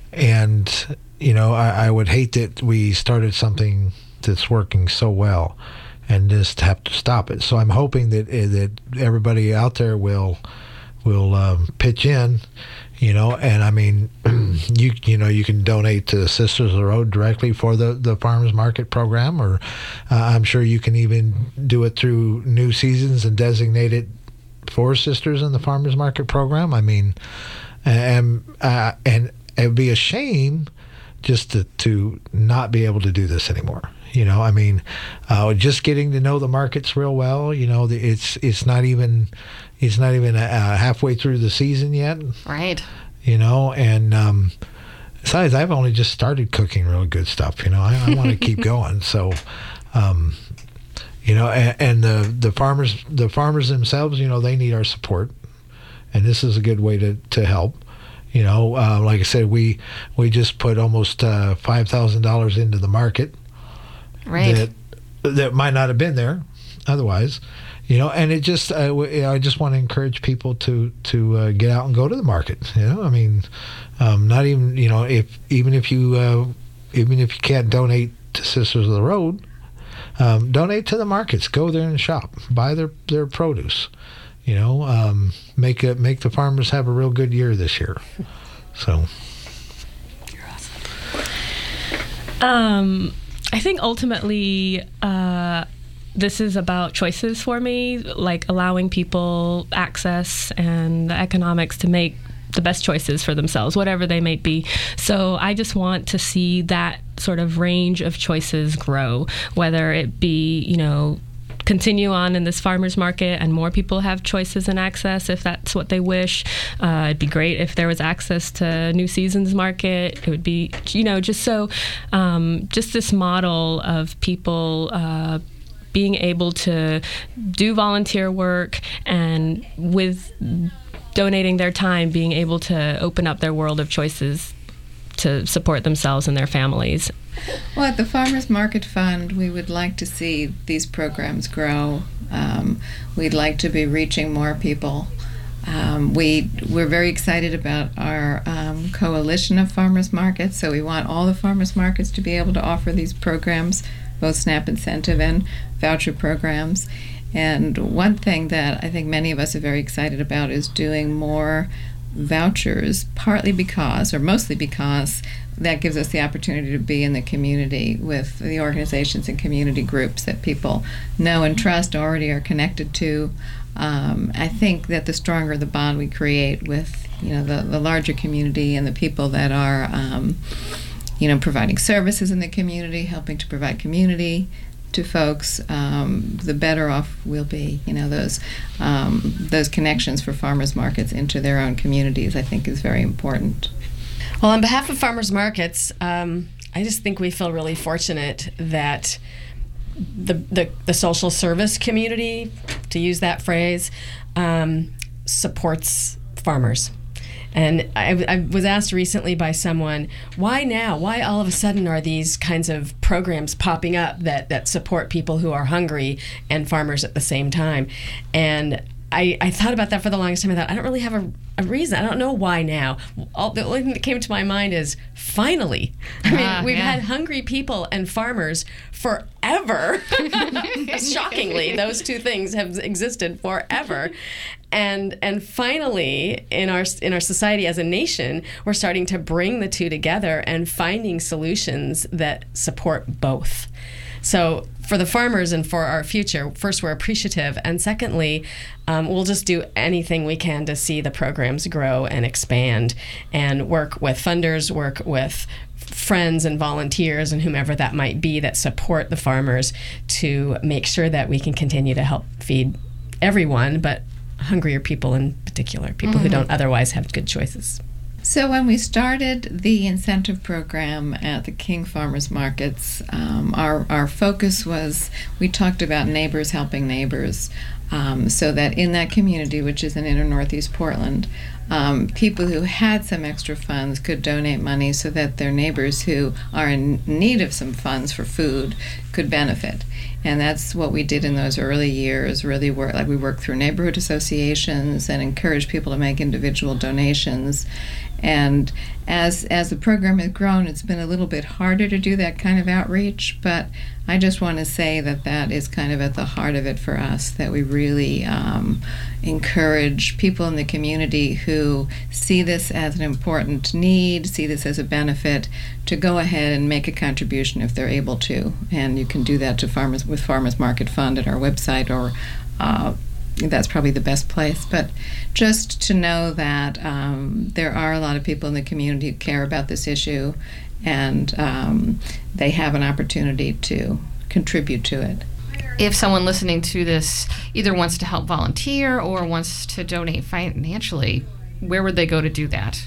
and, you know, I, I would hate that we started something that's working so well and just have to stop it. So I'm hoping that that everybody out there will will um, pitch in, you know. And I mean, you you know, you can donate to Sisters of the Road directly for the, the farmers market program, or uh, I'm sure you can even do it through New Seasons and designate it for Sisters in the farmers market program. I mean, and uh, and it'd be a shame just to to not be able to do this anymore. You know, I mean, uh, just getting to know the markets real well. You know, it's it's not even it's not even uh, halfway through the season yet. Right. You know, and um, besides, I've only just started cooking really good stuff. You know, I, I want to keep going. So, um, you know, and, and the the farmers the farmers themselves, you know, they need our support, and this is a good way to to help. You know, uh, like I said, we we just put almost uh, five thousand dollars into the market. Right. That that might not have been there otherwise, you know. And it just uh, I just want to encourage people to to uh, get out and go to the market. You know, I mean, um, not even you know if even if you uh, even if you can't donate to Sisters of the Road, um, donate to the markets. Go there and shop. Buy their their produce. You know, um, make it make the farmers have a real good year this year. So. You're awesome. Um. I think ultimately uh, this is about choices for me, like allowing people access and the economics to make the best choices for themselves, whatever they may be. So I just want to see that sort of range of choices grow, whether it be, you know, continue on in this farmers market and more people have choices and access if that's what they wish. Uh, it'd be great if there was access to New Seasons market. It would be, you know, just so, um, just this model of people uh, being able to do volunteer work and with donating their time, being able to open up their world of choices to support themselves and their families. Well, at the Farmers Market Fund, we would like to see these programs grow. Um, we'd like to be reaching more people. Um, we, we're very excited about our um, coalition of farmers markets, so we want all the farmers markets to be able to offer these programs, both SNAP incentive and voucher programs. And one thing that I think many of us are very excited about is doing more vouchers, partly because, or mostly because, that gives us the opportunity to be in the community with the organizations and community groups that people know and trust, already are connected to. Um, I think that the stronger the bond we create with, you know, the, the larger community and the people that are, um, you know, providing services in the community, helping to provide community to folks, um, the better off we'll be. You know, those um, those connections for farmers markets into their own communities, I think, is very important. Well, on behalf of farmers markets, um, I just think we feel really fortunate that the the, the social service community, to use that phrase, um, supports farmers. And I, I was asked recently by someone, why now? Why all of a sudden are these kinds of programs popping up that, that support people who are hungry and farmers at the same time? And I, I thought about that for the longest time. I thought, I don't really have a, a reason. I don't know why now. All, the only thing that came to my mind is, finally. I mean, ah, we've yeah. had hungry people and farmers forever. Shockingly, those two things have existed forever. And and finally, in our in our society as a nation, we're starting to bring the two together and finding solutions that support both. So for the farmers and for our future, first, we're appreciative. And secondly, um, we'll just do anything we can to see the programs grow and expand and work with funders, work with friends and volunteers and whomever that might be that support the farmers to make sure that we can continue to help feed everyone, but hungrier people in particular, people mm-hmm. who don't otherwise have good choices. So when we started the incentive program at the King Farmers Markets, um, our, our focus was, we talked about neighbors helping neighbors, um, so that in that community, which is in inner northeast Portland, um, people who had some extra funds could donate money so that their neighbors who are in need of some funds for food could benefit. And that's what we did in those early years, really work, like we worked through neighborhood associations and encouraged people to make individual donations. And as as the program has grown, it's been a little bit harder to do that kind of outreach, but I just want to say that that is kind of at the heart of it for us, that we really um, encourage people in the community who see this as an important need, see this as a benefit, to go ahead and make a contribution if they're able to. And you can do that to farmers with Farmers Market Fund at our website, or uh, that's probably the best place. But just to know that um, there are a lot of people in the community who care about this issue, and um, they have an opportunity to contribute to it. If someone listening to this either wants to help volunteer or wants to donate financially, where would they go to do that?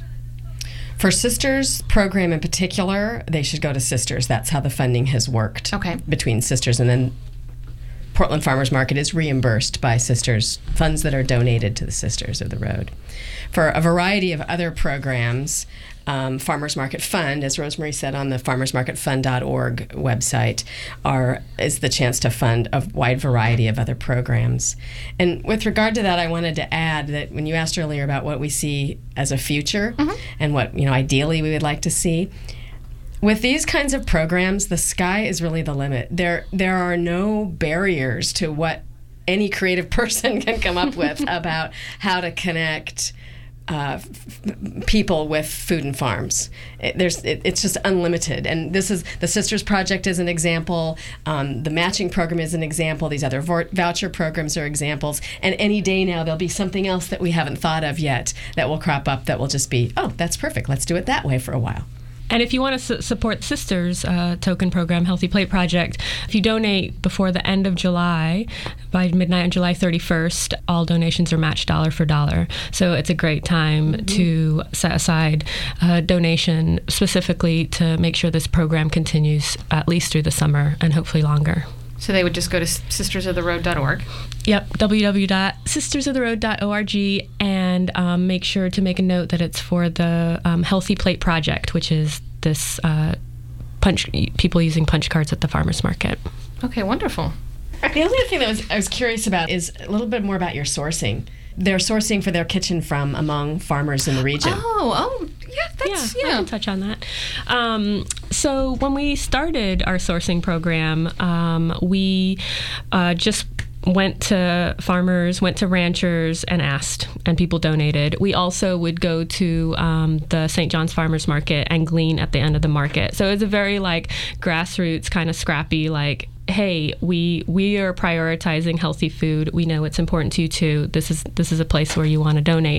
For Sisters program in particular, they should go to Sisters. That's how the funding has worked okay. between Sisters, and then Portland Farmers Market is reimbursed by Sisters, funds that are donated to the Sisters of the Road. For a variety of other programs, um, Farmers Market Fund, as Rosemary said on the farmers market fund dot org website, are is the chance to fund a wide variety of other programs. And with regard to that, I wanted to add that when you asked earlier about what we see as a future mm-hmm. and what, you know, ideally we would like to see, with these kinds of programs, the sky is really the limit. There there are no barriers to what any creative person can come up with about how to connect uh, f- people with food and farms. It, there's it, it's just unlimited. And this is the Sisters Project is an example. Um, the matching program is an example. These other vo- voucher programs are examples. And any day now there'll be something else that we haven't thought of yet that will crop up that will just be, oh, that's perfect. Let's do it that way for a while. And if you want to su- support Sisters uh, token program, Healthy Plate Project, if you donate before the end of July, by midnight on July thirty-first, all donations are matched dollar for dollar. So it's a great time mm-hmm. to set aside a donation specifically to make sure this program continues at least through the summer and hopefully longer. So they would just go to sisters of the road dot org. Yep, w w w dot sisters of the road dot org, and um, make sure to make a note that it's for the um, Healthy Plate Project, which is this uh, punch people using punch cards at the farmers market. Okay, wonderful. The only thing that was, I was curious about is a little bit more about your sourcing. They're sourcing for their kitchen from among farmers in the region. Oh, oh, yeah, that's, yeah, yeah. I can touch on that. Um, so when we started our sourcing program, um, we uh, just went to farmers, went to ranchers and asked, and people donated. We also would go to um, the Saint John's Farmers Market and glean at the end of the market. So it's a very like grassroots kind of scrappy, like, hey, we we are prioritizing healthy food. We know it's important to you too. This is this is a place where you want to donate.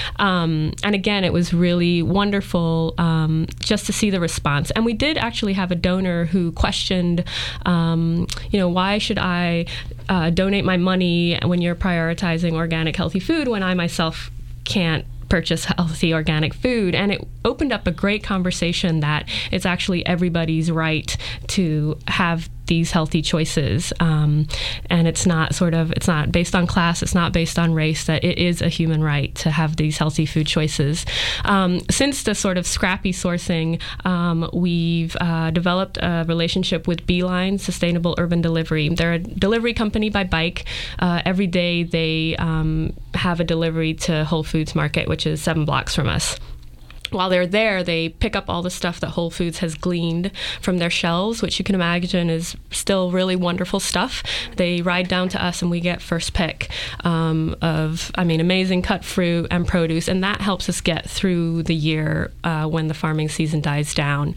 Um, and again, it was really wonderful um, just to see the response. And we did actually have a donor who questioned, um, you know, why should I uh, donate my money when you're prioritizing organic healthy food when I myself can't purchase healthy organic food? And it opened up a great conversation that it's actually everybody's right to have these healthy choices, um, and it's not sort of it's not based on class, it's not based on race, that it is a human right to have these healthy food choices. Um, since the sort of scrappy sourcing, um, we've uh, developed a relationship with Beeline Sustainable Urban Delivery. They're a delivery company by bike. Uh, every day they um, have a delivery to Whole Foods Market, which is seven blocks from us. While they're there, they pick up all the stuff that Whole Foods has gleaned from their shelves, which you can imagine is still really wonderful stuff. They ride down to us and we get first pick um, of, I mean, amazing cut fruit and produce, and that helps us get through the year uh, when the farming season dies down.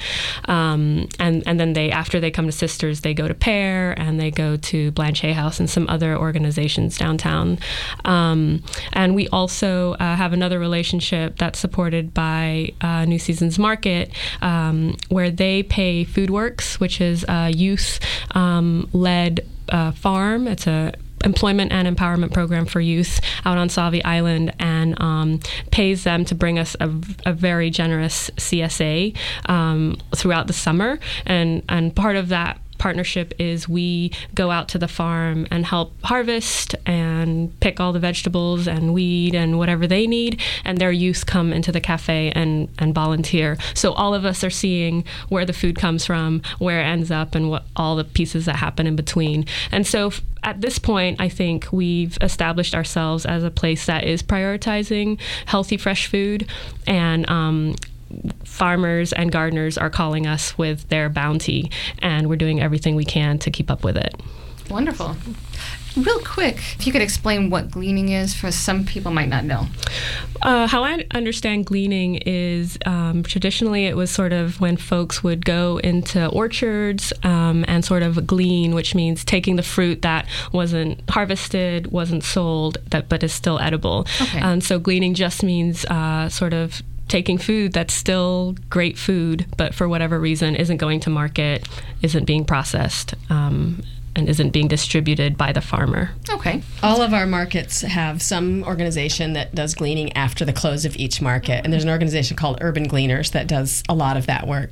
Um, and, and then they, after they come to Sisters, they go to Pear and they go to Blanche Hay House and some other organizations downtown. Um, and we also uh, have another relationship that's supported by Uh, New Seasons Market, um, where they pay FoodWorks, which is a youth-led um, uh, farm. It's a employment and empowerment program for youth out on Sauvie Island, and um, pays them to bring us a, a very generous C S A um, throughout the summer. And, and part of that partnership is we go out to the farm and help harvest and pick all the vegetables and weed and whatever they need, and their youth come into the cafe and, and volunteer. So all of us are seeing where the food comes from, where it ends up, and what all the pieces that happen in between. And so f- at this point, I think we've established ourselves as a place that is prioritizing healthy, fresh food, and um, farmers and gardeners are calling us with their bounty, and we're doing everything we can to keep up with it. Wonderful. Real quick, if you could explain what gleaning is, for some people might not know. Uh, how I understand gleaning is um, traditionally it was sort of when folks would go into orchards um, and sort of glean, which means taking the fruit that wasn't harvested, wasn't sold, that but is still edible. Okay. Um, so gleaning just means uh, sort of taking food that's still great food, but for whatever reason isn't going to market, isn't being processed, um, and isn't being distributed by the farmer. Okay. All of our markets have some organization that does gleaning after the close of each market. And there's an organization called Urban Gleaners that does a lot of that work.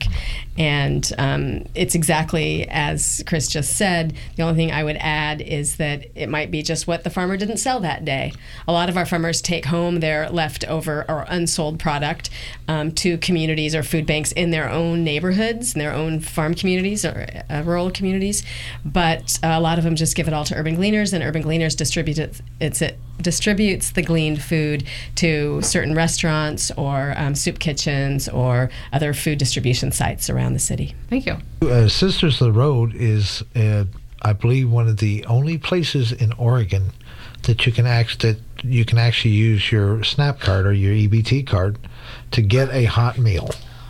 And um, it's exactly as Chris just said. The only thing I would add is that it might be just what the farmer didn't sell that day. A lot of our farmers take home their leftover or unsold product um, to communities or food banks in their own neighborhoods, in their own farm communities or uh, rural communities. But uh, a lot of them just give it all to Urban Gleaners, and Urban Gleaners distribute it, it's it distributes the gleaned food to certain restaurants or um, soup kitchens or other food distribution sites around the city. Thank you. Uh, Sisters of the Road is, uh, I believe, one of the only places in Oregon that you can act that you can actually use your SNAP card or your E B T card to get a hot meal.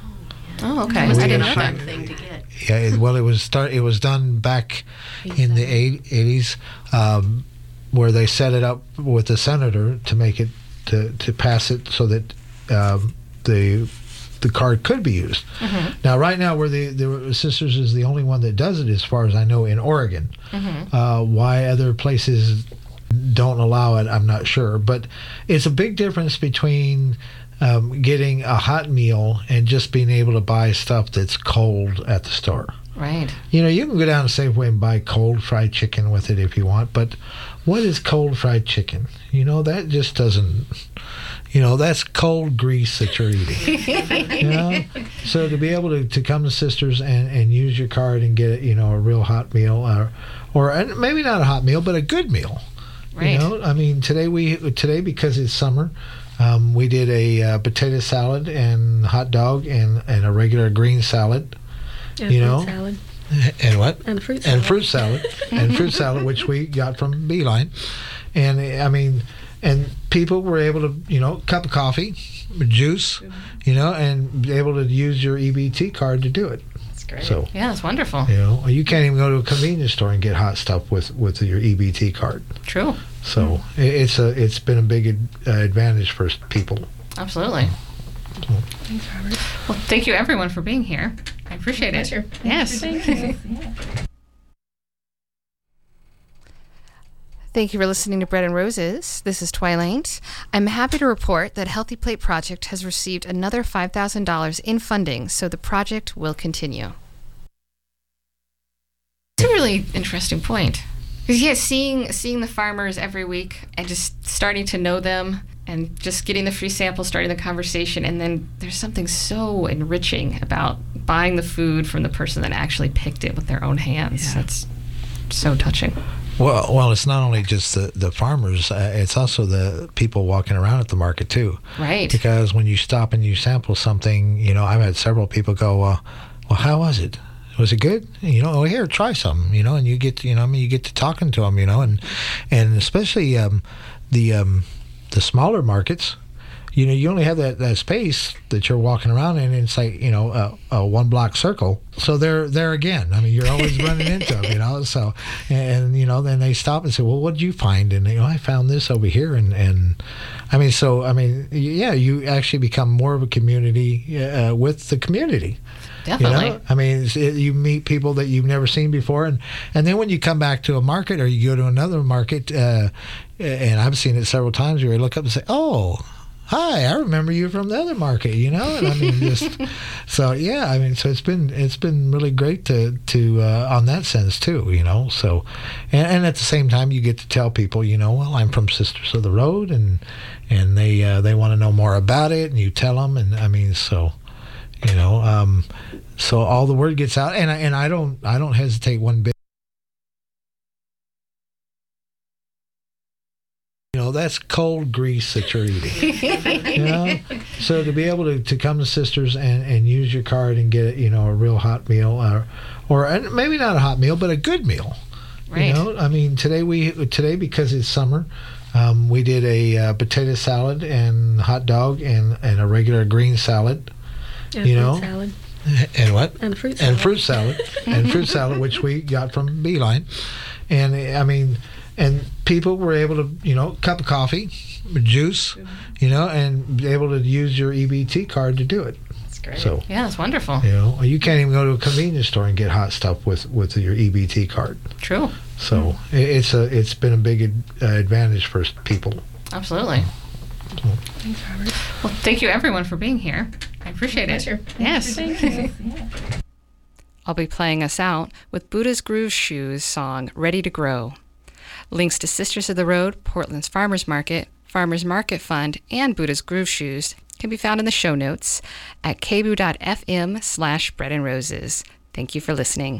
Oh, okay. We I didn't know that. Thing to get. Yeah, it, well, it was start. It was done back in the eighties, um, where they set it up with the senator to make it to, to pass it so that um, the the card could be used. Mm-hmm. Now, right now, where the the Sisters is the only one that does it, as far as I know, in Oregon. Mm-hmm. Uh, why other places don't allow it, I'm not sure. But it's a big difference between Um, getting a hot meal and just being able to buy stuff that's cold at the store. Right. You know, you can go down to Safeway and buy cold fried chicken with it if you want, but what is cold fried chicken? You know, that just doesn't, you know, that's cold grease that you're eating. You know? So to be able to, to come to Sisters and, and use your card and get, you know, a real hot meal, or, or and maybe not a hot meal, but a good meal. Right. You know, I mean, today we today because it's summer, Um, we did a uh, potato salad and hot dog and, and a regular green salad. And you fruit know, salad. And what? And fruit salad. And fruit salad. and fruit salad, which we got from Beeline. And I mean, and people were able to, you know, cup of coffee, juice, you know, and be able to use your E B T card to do it. That's great. So, yeah, that's wonderful. You know, you can't even go to a convenience store and get hot stuff with, with your E B T card. True. So mm-hmm. it's a it's been a big ad, uh, advantage for people. Absolutely. So. Thanks, Robert. Well, thank you everyone for being here. I appreciate it. Pleasure. Yes. Thank you. Thank you for listening to Bread and Roses. This is Twilight. I'm happy to report that Healthy Plate Project has received another five thousand dollars in funding, so the project will continue. It's a really interesting point. Because, yeah, seeing, seeing the farmers every week and just starting to know them and just getting the free sample, starting the conversation, and then there's something so enriching about buying the food from the person that actually picked it with their own hands. Yeah. That's so touching. Well, well, it's not only just the, the farmers, uh, it's also the people walking around at the market, too. Right. Because when you stop and you sample something, you know, I've had several people go, uh, well, how was it? Was it good? You know, oh, here, try some, you know, and you get, to, you know, I mean, you get to talking to them, you know, and and especially um, the um, the smaller markets, you know, you only have that, that space that you're walking around in. And it's like, you know, a, a one block circle. So they're there again. I mean, you're always running into them, you know. So, and, and, you know, then they stop and say, well, what did you find? And, you know, I found this over here. And, and I mean, so, I mean, yeah, you actually become more of a community uh, with the community. Definitely. You know? I mean, it's, it, you meet people that you've never seen before, and, and then when you come back to a market or you go to another market, uh, and I've seen it several times, where you look up and say, "Oh, hi, I remember you from the other market," you know. And I mean, just so yeah, I mean, so it's been it's been really great to to uh, on that sense too, you know. So, and, and at the same time, you get to tell people, you know, well, I'm from Sisters of the Road, and and they uh, they want to know more about it, and you tell them, and I mean, so. You know, um, so all the word gets out, and I, and I don't I don't hesitate one bit. You know, that's cold grease that you're eating. You know, so to be able to, to come to Sisters and, and use your card and get, you know, a real hot meal, or or and maybe not a hot meal, but a good meal. Right. You know, I mean, today we today because it's summer. Um, we did a uh, potato salad and hot dog and, and a regular green salad. And you fruit know, salad. And what? And fruit salad. And fruit salad. and fruit salad, which we got from Beeline. And I mean, and people were able to, you know, cup of coffee, juice, you know, and be able to use your E B T card to do it. That's great. So, yeah, that's wonderful. You know, you can't even go to a convenience store and get hot stuff with, with your E B T card. True. So mm-hmm. it's a it's been a big ad, uh, advantage for people. Absolutely. So. Thanks, Robert. Well, thank you everyone for being here. I appreciate it. Pleasure. Yes. Thank you. Yeah. I'll be playing us out with Buddha's Groove Shoes song, Ready to Grow. Links to Sisters of the Road, Portland's Farmers Market, Farmers Market Fund, and Buddha's Groove Shoes can be found in the show notes at kboo.fm slash bread and roses. Thank you for listening.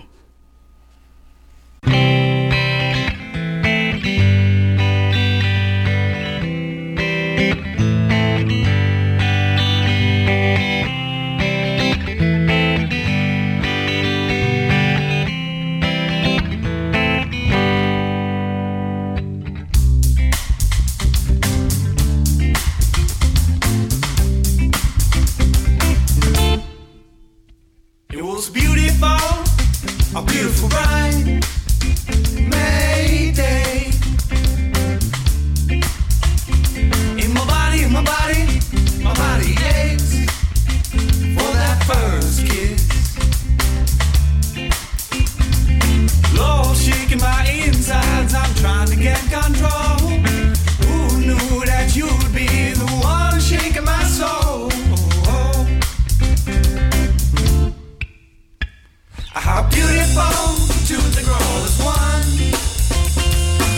A beautiful ride, Mayday. In my body, in my body, my body aches for that first kiss. Lord, shaking my insides, I'm trying to get control. Who knew that you'd be the one shaking my soul? How beautiful to the girl is one.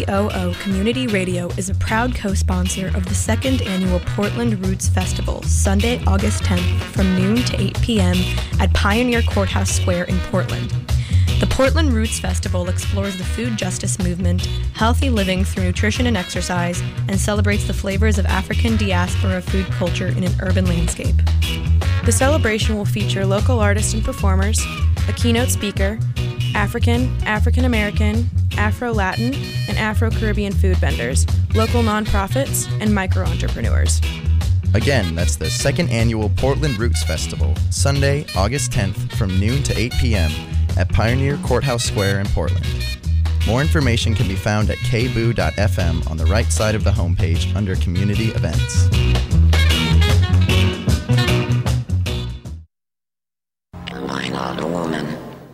B O O Community Radio is a proud co-sponsor of the second annual Portland Roots Festival, Sunday, August tenth, from noon to eight p.m. at Pioneer Courthouse Square in Portland. The Portland Roots Festival explores the food justice movement, healthy living through nutrition and exercise, and celebrates the flavors of African diaspora food culture in an urban landscape. The celebration will feature local artists and performers, a keynote speaker, African, African American, Afro-Latin, and Afro-Caribbean food vendors, local nonprofits, and micro-entrepreneurs. Again, that's the second annual Portland Roots Festival, Sunday, August tenth, from noon to eight p.m. at Pioneer Courthouse Square in Portland. More information can be found at k b o o dot f m on the right side of the homepage under Community Events. Am I not a woman?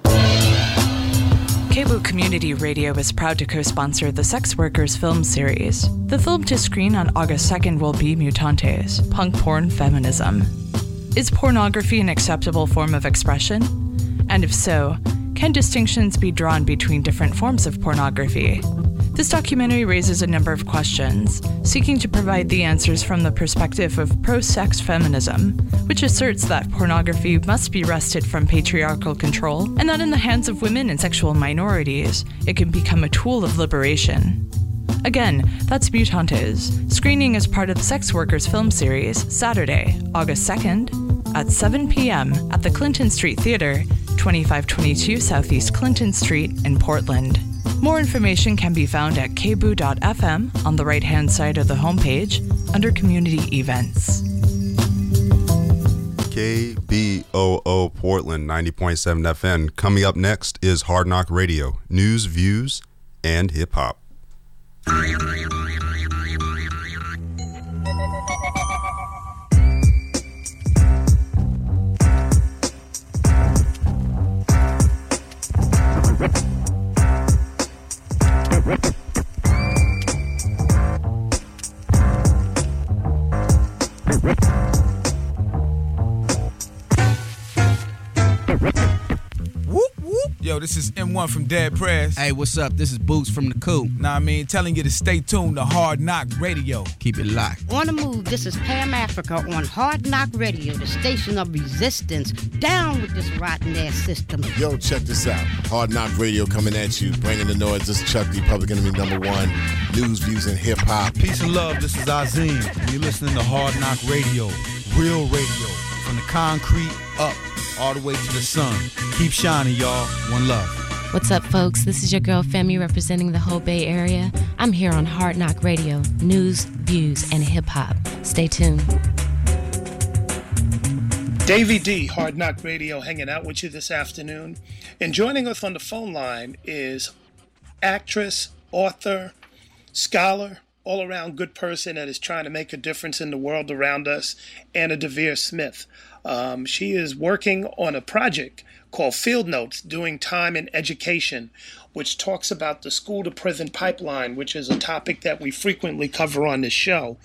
K B O O Community Radio is proud to co-sponsor the Sex Workers film series. The film to screen on August second will be Mutantes, Punk Porn Feminism. Is pornography an acceptable form of expression? And if so, can distinctions be drawn between different forms of pornography? This documentary raises a number of questions, seeking to provide the answers from the perspective of pro-sex feminism, which asserts that pornography must be wrested from patriarchal control, and that in the hands of women and sexual minorities, it can become a tool of liberation. Again, that's Mutantes, screening as part of the Sex Workers film series, Saturday, August second, at seven p.m. at the Clinton Street Theater, twenty-five twenty-two Southeast Clinton Street in Portland. More information can be found at k b o o dot f m on the right-hand side of the homepage under Community Events. K B O O Portland ninety point seven F M. Coming up next is Hard Knock Radio, news, views, and hip-hop. Yo, this is M one from Dead Press. Hey, what's up? This is Boots from the Coop. Nah, I mean, telling you to stay tuned to Hard Knock Radio. Keep it locked. On the move, this is Pam Africa on Hard Knock Radio, the station of resistance. Down with this rotten ass system. Yo, check this out. Hard Knock Radio coming at you, bringing the noise. This is Chuck D, Public Enemy number one. News, views, and hip hop. Peace and love. This is Azim. And you're listening to Hard Knock Radio, real radio, from the concrete up all the way to the sun. Keep shining, y'all. One love. What's up, folks? This is your girl, Femi, representing the whole Bay Area. I'm here on Hard Knock Radio, news, views, and hip-hop. Stay tuned. Davey D, Hard Knock Radio, hanging out with you this afternoon. And joining us on the phone line is actress, author, scholar, all-around good person that is trying to make a difference in the world around us, Anna Deavere Smith. Um, she is working on a project called Field Notes, Doing Time in Education, which talks about the school-to-prison pipeline, which is a topic that we frequently cover on this show.